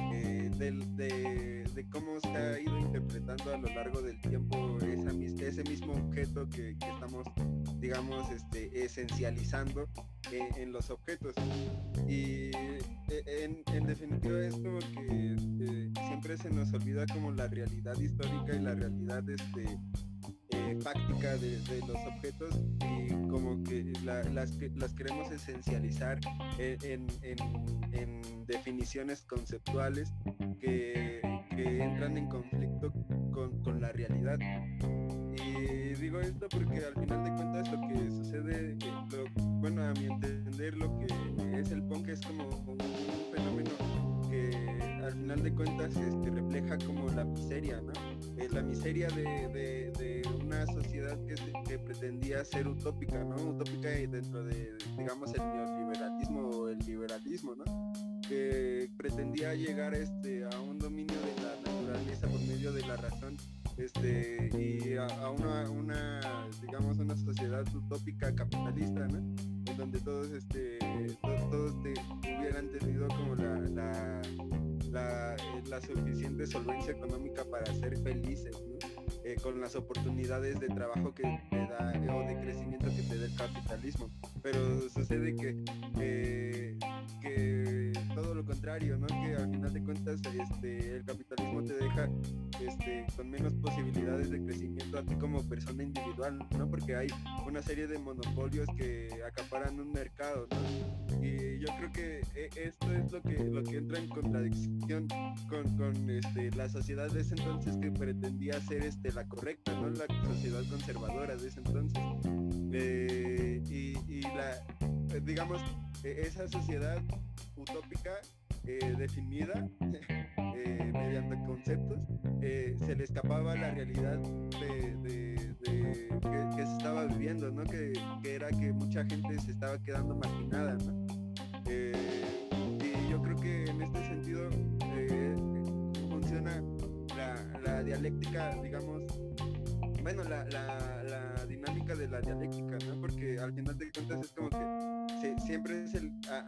de cómo se ha ido interpretando a lo largo del tiempo ese mismo objeto que estamos, digamos, esencializando en los objetos. Y en definitiva es como que siempre se nos olvida como la realidad histórica y la realidad fáctica de los objetos, y como que las queremos esencializar en definiciones conceptuales que entran en conflicto con la realidad. Y digo esto porque al final de cuentas lo que sucede, bueno, a mi entender, lo que es el punk es como un fenómeno que al final de cuentas refleja como la miseria, ¿no? La miseria de una sociedad que pretendía ser utópica, ¿no? Utópica dentro de, digamos, el neoliberalismo o el liberalismo, ¿no? Que pretendía llegar a un dominio de la naturaleza por medio de la razón, y a una digamos una sociedad utópica capitalista, ¿no? En donde todos hubieran tenido como la suficiente solvencia económica para ser felices, ¿no? Con las oportunidades de trabajo que te da o de crecimiento que te da el capitalismo. Pero sucede que todo lo contrario, ¿no? Que al final de cuentas el capitalismo te deja con menos posibilidades de crecimiento a ti como persona individual, ¿no? Porque hay una serie de monopolios que acaparan un mercado, ¿no? Y yo creo que esto es lo que entra en contradicción con la sociedad de ese entonces, que pretendía ser la correcta, ¿no? La sociedad conservadora de ese entonces, digamos, esa sociedad utópica definida mediante conceptos, se le escapaba la realidad que se estaba viviendo, ¿no? Que era que mucha gente se estaba quedando marginada, ¿no? Y yo creo que en este sentido funciona la dialéctica, digamos, bueno, la dinámica de la dialéctica, ¿no? Porque al final de cuentas es como que siempre es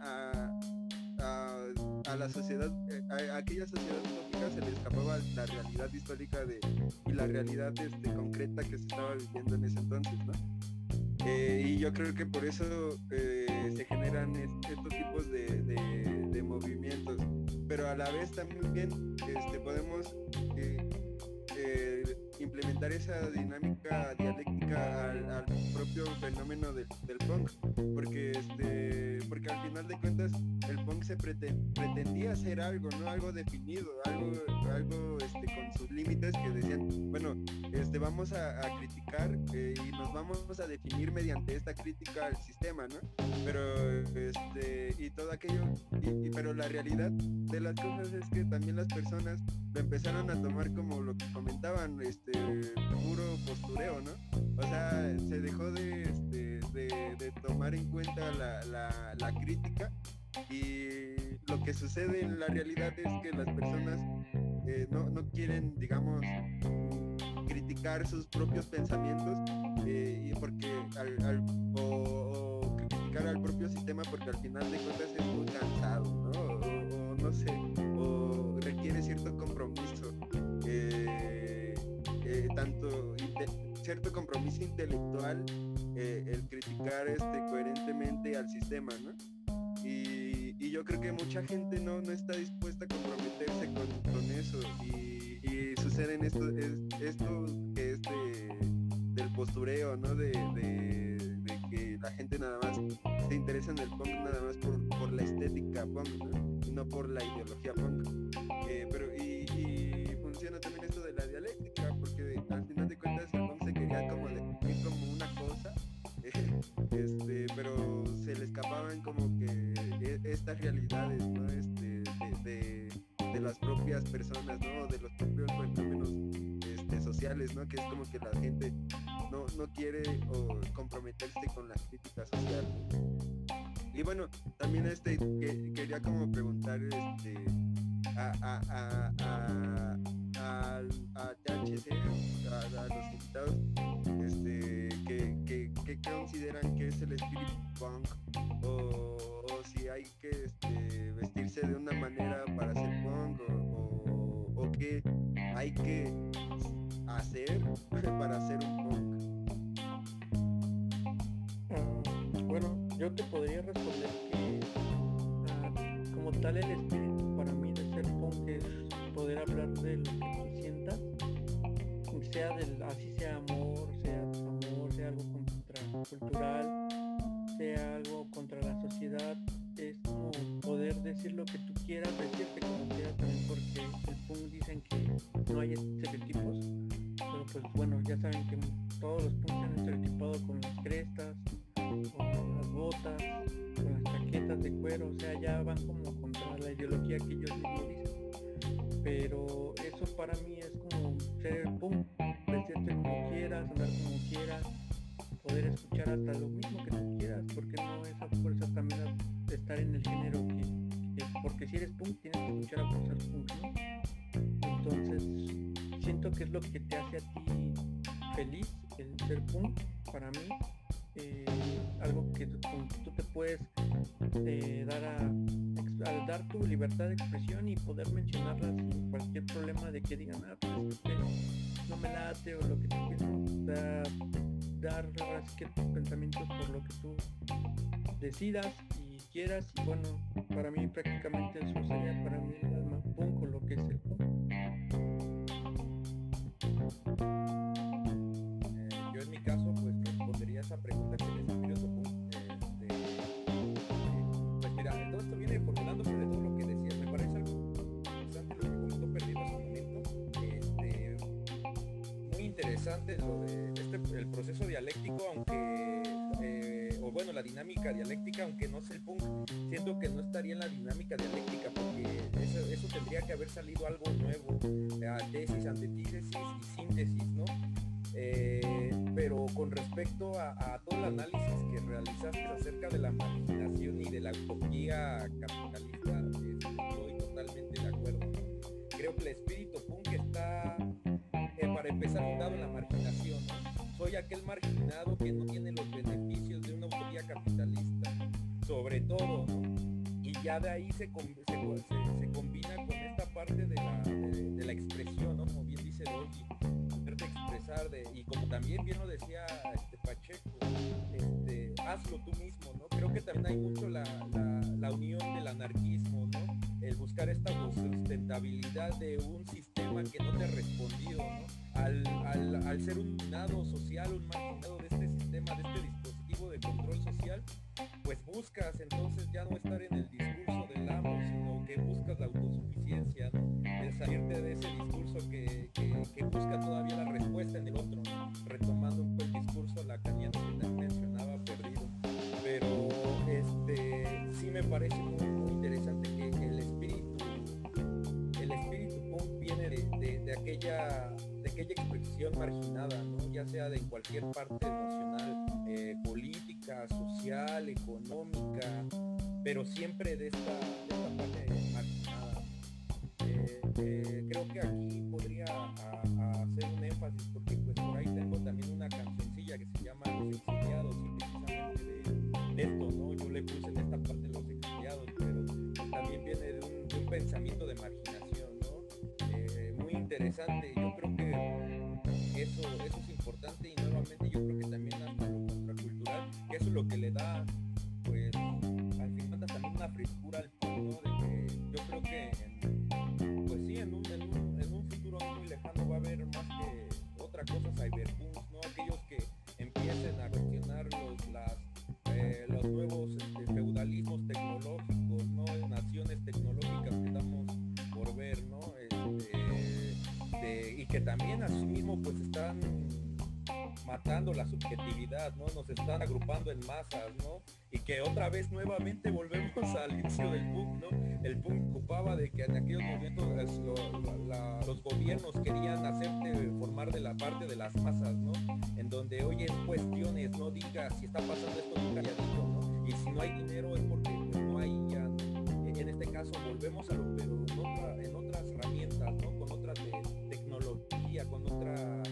a la sociedad, a aquella sociedad utópica se le escapaba la realidad histórica y la realidad concreta que se estaba viviendo en ese entonces, ¿no? Y yo creo que por eso se generan estos tipos de movimientos, pero a la vez también podemos implementar esa dinámica dialéctica al propio fenómeno del punk, porque al final de cuentas el punk se pretendía hacer algo, ¿no? Algo definido, algo con sus límites, que decían, bueno, vamos a criticar y nos vamos a definir mediante esta crítica al sistema, ¿no? Pero y todo aquello, pero la realidad de las cosas es que también las personas lo empezaron a tomar como lo que comentaban, puro postureo, ¿no? O sea, se dejó de tomar en cuenta la crítica, y lo que sucede en la realidad es que las personas no quieren, digamos, criticar sus propios pensamientos, y porque o criticar al propio sistema, porque al final de cuentas es muy cansado, ¿no? O no sé, o requiere cierto compromiso, cierto compromiso intelectual, el criticar coherentemente al sistema, ¿no? Y yo creo que mucha gente no está dispuesta a comprometerse con eso, y suceden esto que es del postureo, ¿no? De que la gente nada más se interesa en el punk nada más por la estética punk, ¿no? Y no por la ideología punk. Pero funciona también esto de la dialéctica, porque al final de cuentas el punk se quería como definir como una cosa, pero se le escapaban como que estas realidades, ¿no? De las propias personas, ¿no? De los propios fenómenos sociales, ¿no? Que es como que la gente no quiere comprometerse con la crítica social, ¿no? Y bueno, también quería como preguntar a THC, a los invitados, que consideran que es el espíritu punk, o si hay que vestirse de una manera para ser punk, o qué hay que hacer para ser un punk. Bueno, yo te podría responder que como tal el espíritu para mí de ser punk es poder hablar de lo que tú sientas, sea así sea amor, sea desamor, sea algo contracultural, sea algo contra la sociedad. Es como poder decir lo que tú quieras, decirte como quieras también, porque el punk dicen que no hay estereotipos, pero pues bueno, ya saben que todos los punks se han estereotipado con las crestas, con las botas, con las chaquetas de cuero, o sea, ya van como contra la ideología que ellos mismos dicen. Pero eso para mí es como ser punk, vestirte como quieras, andar como quieras, poder escuchar hasta lo mismo que tú quieras, porque no es a fuerza también estar en el género que porque si eres punk tienes que escuchar a fuerzas punk, ¿no? Entonces siento que es lo que te hace a ti feliz el ser punk. Para mí algo que tú te puedes al dar tu libertad de expresión y poder mencionarla sin cualquier problema de que digan pues no me late, o lo que tú quieras, dar ahora sí que tus pensamientos por lo que tú decidas y quieras. Y bueno, para mí prácticamente eso sería para mí el alma punk, o lo que es el punk. Yo en mi caso pues respondería esa pregunta que es espíritu punk. Pues mira, todo esto viene formulando sobre todo lo que decías. Me parece algo interesante lo que comentó Perdido hace un momento. Muy interesante lo de el proceso dialéctico, aunque o bueno, la dinámica dialéctica, aunque no sea el punk, siento que no estaría en la dinámica dialéctica, porque eso tendría que haber salido algo nuevo, tesis, antítesis y síntesis, ¿no? Pero con respecto a todo el análisis que realizaste acerca de la marginación y de la utopía capitalista, estoy totalmente de acuerdo, ¿no? Creo que el espíritu punk está, para empezar, fundado en la marginación, ¿no? Soy aquel marginado que no tiene los beneficios de una utopía capitalista, sobre todo, ¿no? Y ya de ahí se combina con esta parte de la expresión, ¿no? Como bien dice Dolly, de expresar, y como también bien lo decía Pacheco, hazlo tú mismo, ¿no? Creo que también hay mucho la unión del anarquismo, ¿no? El buscar esta sustentabilidad de un sistema que no te ha respondido, ¿no? al ser un marginado social, un marginado de este sistema, de este dispositivo de control social, pues buscas entonces ya no estar en el discurso del amo, sino que buscas la autosuficiencia, ¿no? El salirte de ese discurso que busca todavía la respuesta en el otro, ¿no? Retomando un poco el discurso lacaniano que te mencionaba, perdido. Pero sí me parece muy, muy interesante que el espíritu punk viene de aquella expresión marginada, ¿no? Ya sea de en cualquier parte emocional, política, social, económica, pero siempre de esta parte marginada. Creo que aquí podría hacer un énfasis, porque pues por ahí tengo también una cancioncilla que se llama Los Exiliados, y precisamente de esto, ¿no? Yo le puse en esta parte Los Exiliados, pero también viene de un pensamiento de marginación, ¿no? Muy interesante. Yo creo que eso es importante, y nuevamente yo creo que también hasta lo contracultural, que eso es lo que le da, pues, al final también una frescura al punk, ¿no? De que yo creo que pues sí, en un futuro muy lejano va a haber más que otra cosa cyberpunks, ¿no? Aquellos que empiecen a cuestionar los nuevos feudalismos tecnológicos, ¿no? Naciones tecnológicas que estamos por ver, ¿no? Y que también asimismo pues están matando la subjetividad, ¿no? Nos están agrupando en masas, ¿no? Y que otra vez nuevamente volvemos al inicio del punk, ¿no? El punk ocupaba de que en aquellos momentos los gobiernos querían hacerte formar de la parte de las masas, ¿no? En donde oyes cuestiones, no digas si está pasando esto, nunca calladito, ¿no? Y si no hay dinero es porque pues, no hay ya, ¿no? En este caso volvemos a lo, pero en otras herramientas, ¿no? Con otras tecnología, con otra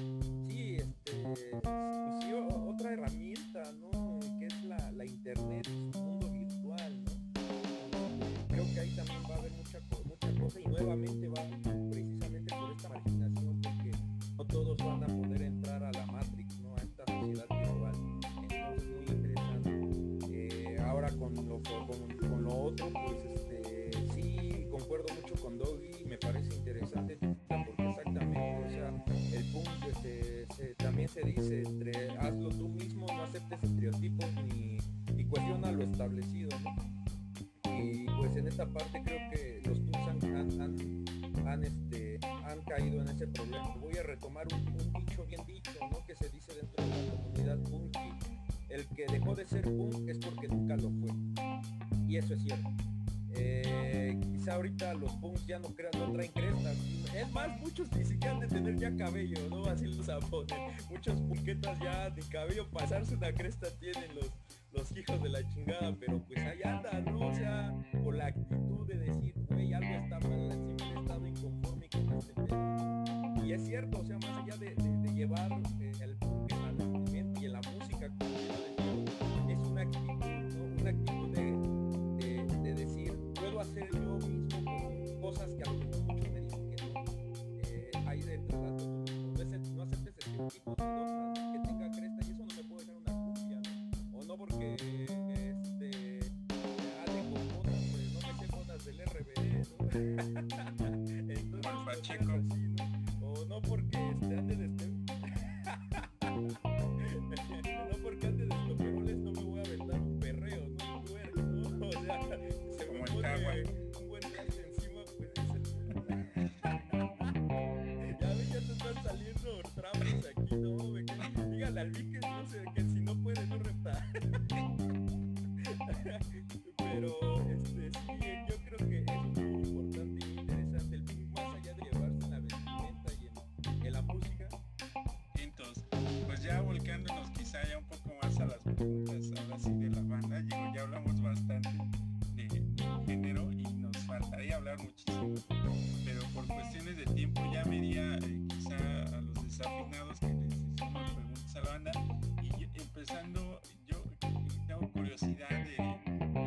otra herramienta, ¿no? Que es la internet, su mundo virtual, ¿no? Creo que ahí también va a haber mucha cosa, y nuevamente va precisamente por esta marginación, porque no todos van a poder entrar a la Matrix, ¿no? A esta sociedad virtual. Entonces muy interesante. Ahora con lo otro, pues sí concuerdo mucho con Doggy, me parece interesante porque exactamente, o sea, el punk también se dice hazlo tú mismo, no aceptes estereotipos ni cuestiona lo establecido, ¿no? Y pues en esta parte creo que los punks han caído en ese problema. Voy a retomar un dicho bien dicho, ¿no? Que se dice dentro de la comunidad punky: el que dejó de ser punk es porque nunca lo fue. Y eso es cierto. Quizá ahorita los punks ya no traen crestas, es más, muchos ni siquiera han de tener ya cabello, ¿no? Así los ponen. Muchos punquetas ya de cabello, pasarse una cresta tienen los hijos de la chingada, pero pues ahí anda, ¿no? O sea, por la actitud de decir, güey, algo está mal, siempre he estado inconforme con este pedo. Y es cierto, o sea, más allá de llevar el punk en la vestimenta y en la música, como yo decía, es una actitud, ¿no? Una actitud de decir, puedo hacer yo mismo con cosas que a lo mejor muchos me dicen que no. Ahí dentro de no aceptes estereotipos ni dogmas, que tenga cresta, y eso no me puede dejar una cumbia, ¿no? O no porque con botas, pues no me sé botas del RBD, ¿no? Entonces, Pacheco. Así, ¿no? O no porque ande de no porque ande de estoperoles no me voy a aventar un perreo, ¿no? Un tuerco, ¿no? O sea, se me pone un buen traje encima, pues ya te están saliendo tramos aquí, ¿no? Dígale al Vic que no sé, que si no puede no reptar. Pero sí, yo creo que eso es muy importante y interesante, el punk, más allá de llevarse en la vestimenta y en la música. Entonces, pues ya volcándonos quizá ya un poco más a las preguntas ahora sí de la banda, ya hablamos bastante de género y nos faltaría hablar muchísimo, pero por cuestiones de tiempo ya me iría quizá a los desafinados que les hicimos preguntas a la banda, y empezando yo tengo curiosidad de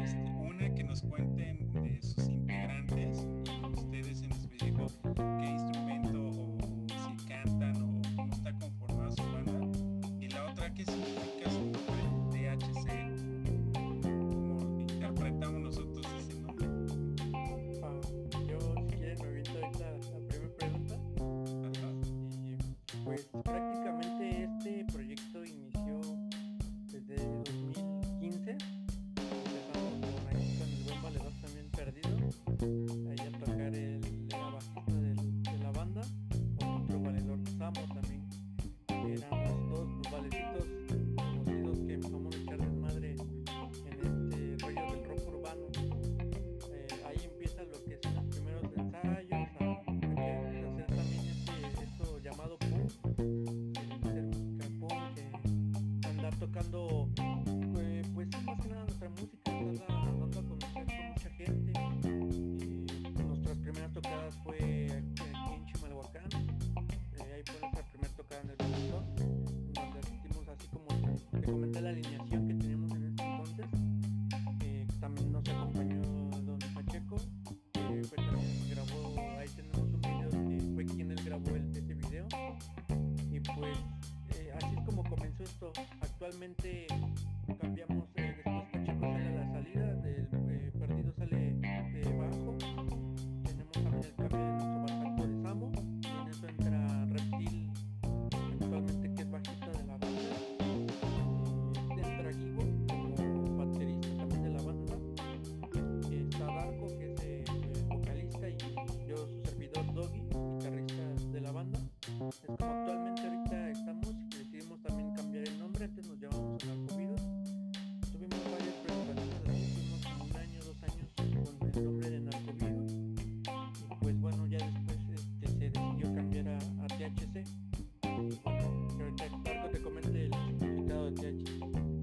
Pues prácticamente este proyecto inició desde 2015. Empezamos con el buen valedor también perdido, ahí a tocar era bajista de la banda, con otro valedor Samo también. Éramos dos pues, valecitos conocidos que empezamos a echar desmadre en este rollo del rock urbano. Ahí empieza lo que son los primeros ensayos, a hacer también esto llamado punk, hacer música punk, andar tocando, pues más que nada nuestra música, estarla dando a conocer con mucha gente. Nuestras primeras tocadas fue aquí en Chimalhuacán, ahí fue nuestra primera tocada en el Buzón, donde asistimos así como te comenté la alineación que teníamos en ese entonces. También nos acompañó Don Pacheco, que fue también grabó, ahí tenemos un video que fue quien él grabó ese video. Y pues así es como comenzó esto. Actualmente cambiamos, después Pacheco sale a la salida, del perdido sale de bajo. Tenemos también el cambio de nuestro bajista de Samo, y en eso entra Reptil, actualmente que es bajista de la banda. Entra Gigo como baterista también de la banda. Está Darko, que es el vocalista, y yo, su servidor Doggy, guitarrista de la banda. Es como actualmente ahorita estamos, y decidimos también cambiar el nombre. Antes nos llamamos Narcovirus. Tuvimos varias presentaciones así, estuvimos como 1 año, 2 años con el nombre de Narcovirus. Y pues bueno, ya después se decidió cambiar a THC. Y bueno, que ahorita Darko te comente el significado de THC.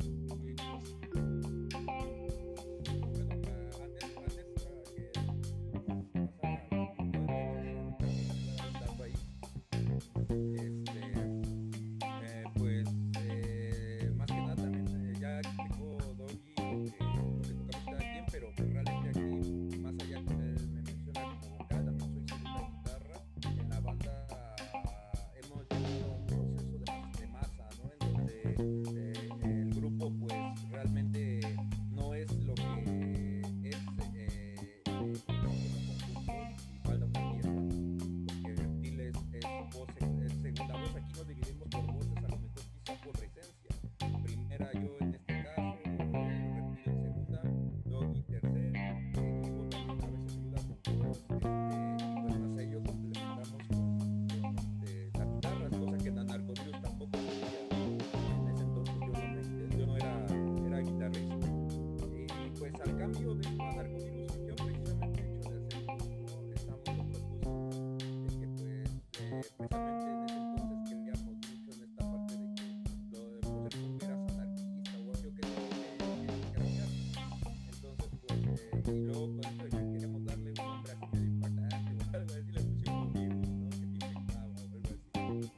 Más que nada también ya explicó Doggy lo que tocamos cada quien, pero realmente aquí, más allá que él me menciona como vocal, también soy segunda guitarra. En la banda hemos llegado a un proceso de masa, ¿no? En donde el grupo pues realmente no es lo que es como conjunto, y falta una pieza, porque Reptil es voz, es segunda voz. Aquí nos dividimos por voces, a lo mejor quizá por esencia. Primera yo en este caso, Reptil en segunda, Doggy tercera, Gigo también a veces ayuda con coros, y pues más ello complementamos con las guitarras, cosa que en Narcovirus tampoco podía. En ese entonces yo no era guitarrista. Y pues al cambio de Narcovirus surgió precisamente el hecho de hacer blues, ¿no? Estamos lo propuso de que pues precisamente en ese entonces queríamos mucho en esta parte de que lo de pues, el punk era anarquista o algo que cambiar. Entonces pues y luego con esto de que queríamos darle un nombre así medio impactante o algo así, le pusimos virus, ¿no? Que te infectaba o algo así.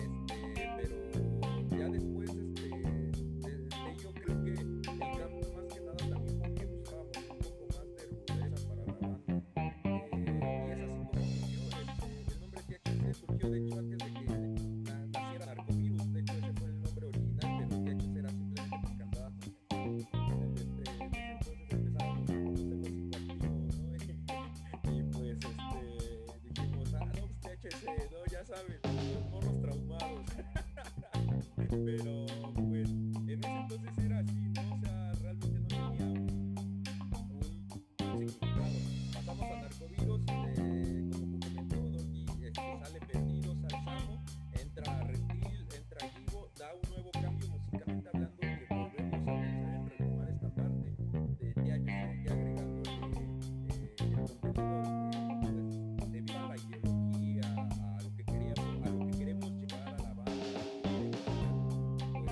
Pero ya después yo creo que el cambio más que nada también porque buscábamos un poco más de rudeza para la banda, y es así como surgió el nombre THC. Surgió de hecho antes de que naciera Narcovirus. De hecho ese fue el nombre original, pero THC era simplemente porque andábamos en ese entonces empezábamos a conocer los psicoactivos, ¿no? Y pues dijimos, no, pues THC, ¿no? Ya sabes, los morros traumados. Pero pues en ese entonces era así, ¿no? O sea, realmente no tenía un significado. Pasamos a Narcovirus, como comentó Doggy, sale Perdidos al Samo, entra Reptil, entra Gigo, da un nuevo cambio musicalmente hablando, que volvemos a pensar en retomar esta parte de THC, ya agregándole el contenido pues, debido a la ideología, a lo que queremos llevar a la banda,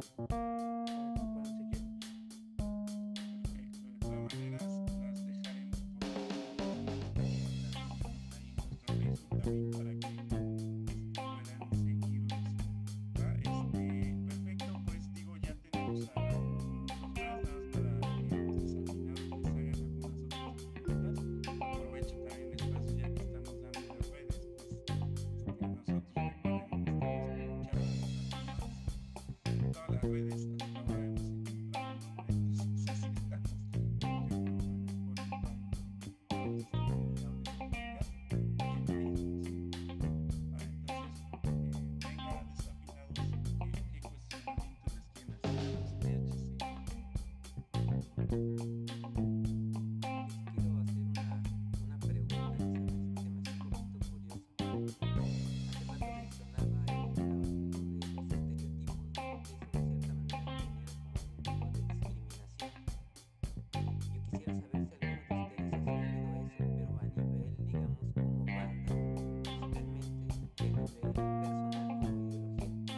puedan seguirnos. Perfecto. De todas maneras, las dejaremos por ahí en nuestro Facebook también para que puedan seguirnos. ¿Va? Perfecto, pues digo, ya tenemos a algunos más, nada más para que nuestros afinados les hagan algunas otras preguntas. Aprovecho también el espacio ya que estamos dando las redes, pues nosotros recuerden que estamos con Charlas Afinados en todas las redes, hasta ahora hemos encontrado, ¿no? Entonces así estamos, yo creo, mejor en todos estos medios de audio podcast y en Facebook. ¿Va? Entonces, venga, desafinados, ¿qué cuestionamientos les quieren hacer a los PHC? Quiero hacer una pregunta que se me hace un poquito curiosa. Hace rato mencionaba lo de los estereotipos, ¿no? Que eso de cierta manera genera como un tipo de discriminación. Yo quisiera saber si alguno de ustedes ha sufrido eso, pero a nivel, digamos, como banda, musicalmente, y a nivel personal como ideología.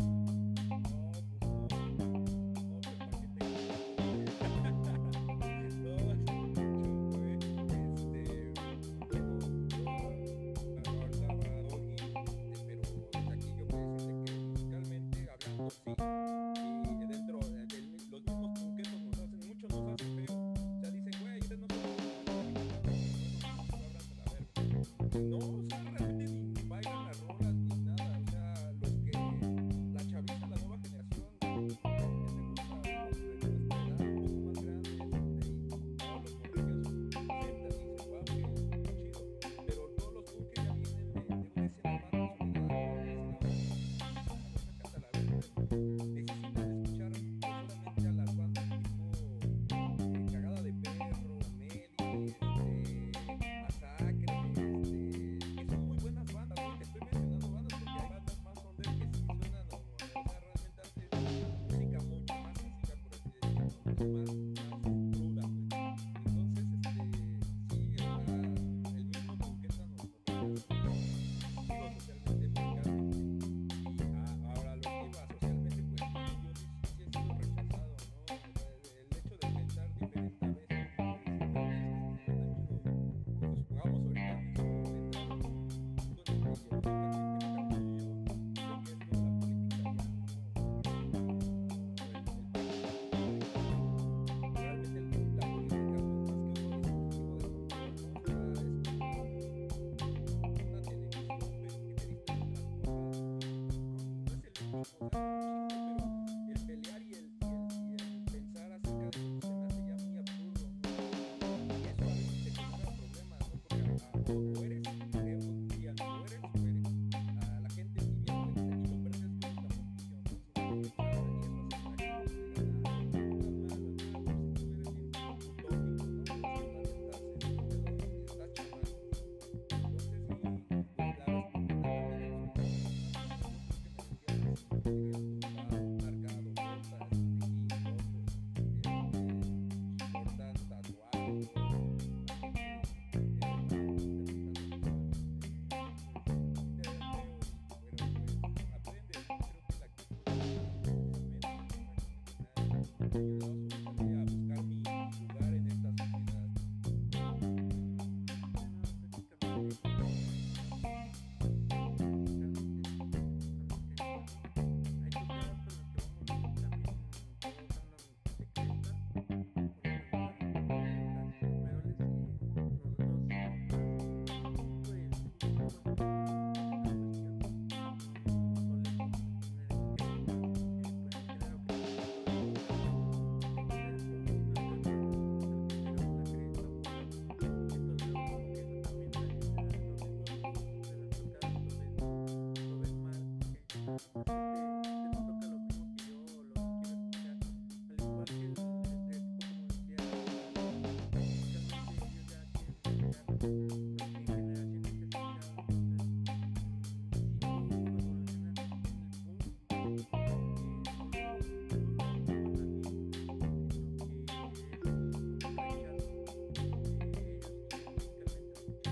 No, o sea, realmente ni bailan las rolas ni nada, o sea, los que la chaviza, la nueva generación, que te gusta los de nuestra edad, un poco más grandes, y todos los morrillos sentan y dicen, wow, qué chido, pero todos los que ya vienen de una escena más consolidada, una escena más canta la verga, necesitan escuchar solamente a las bandas tipo Cagada de Perro, Nelly, Masacre, que son muy buenas bandas, ¿no? Te estoy mencionando bandas porque hay bandas más under que sí suenan, o sea, realmente hacen música mucho más sencilla, por así decirlo, mucho más cruda, pues. Entonces, sí, o sea, el mismo Punqueta nos representa, digo, socialmente musicalmente, y ahora lo que iba socialmente, pues yo sí he sido rechazado, ¿no? O sea, el hecho de pensar diferente a veces, ¿no? Y siempre me dices que no está chido, pues jugamos ahorita mismo, entra un punto en el que ideológicamente mi camino yo sé que esto de la política ya no, realmente la política no es más que otro dispositivo de control, ¿no? O sea, es como una televisión, pero que te distrae de otras cosas, no es el mismo, o sea, es un chingo, pero el pelear y el pensar acerca de eso se me hace ya muy absurdo, ¿no? Y eso a veces te genera problemas, ¿no? Porque o eres, creemos, decían, o eres, a la gente tibia, y lo peor es que eso tampoco funciona, ¿no? Sino que te tratan y eso hace que la gente te diga, ah, no, estás mal, ¿verdad? Pues si tú eres bien utópico, ¿no? Estás chamán. Entonces sí, pues claro, es porque también eres un personaje, ¿no? Yo creo que merecía más si no querías tú estar marcado, botas, tejidos, cortan tatuajes, la gente tiene más interpretaciones de la vida. Entonces, feo, pero pues aprendes, ¿no? Creo que la actitud precisamente es una que me ha ayudado sobre a buscar mi lugar en esta sociedad.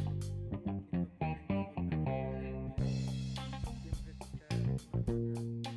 Siempre escuchar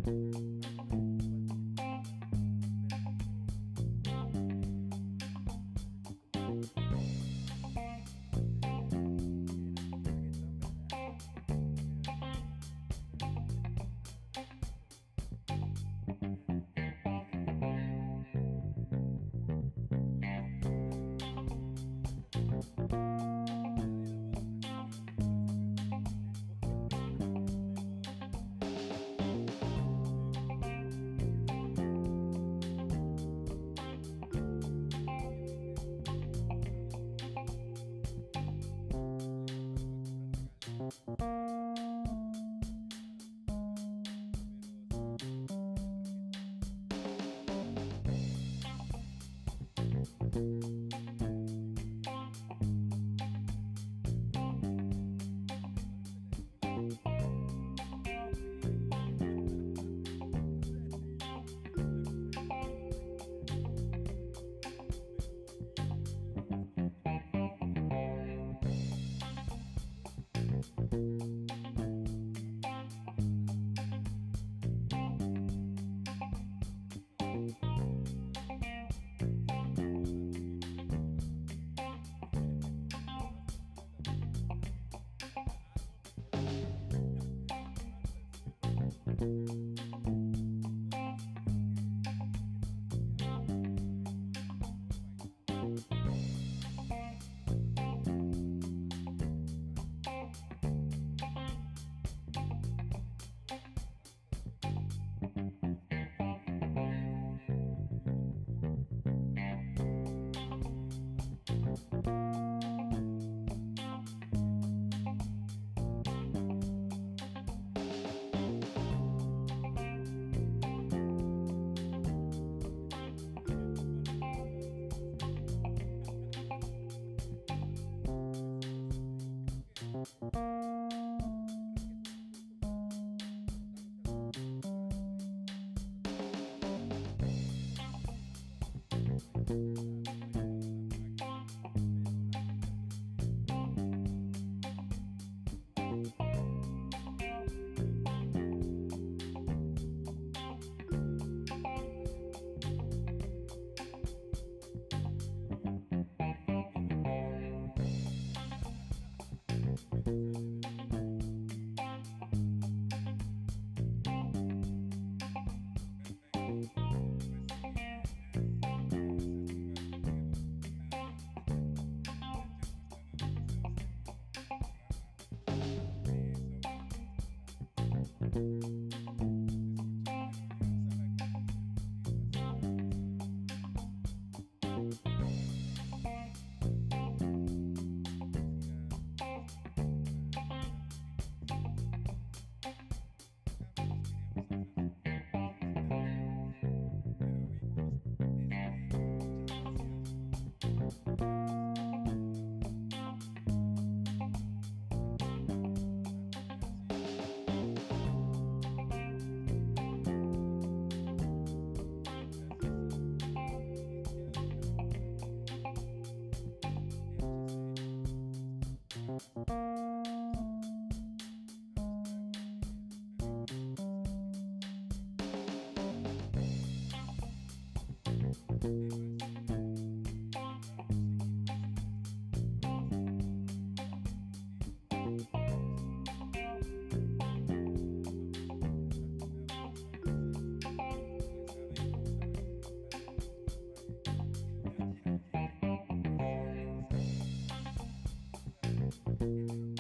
Gracias.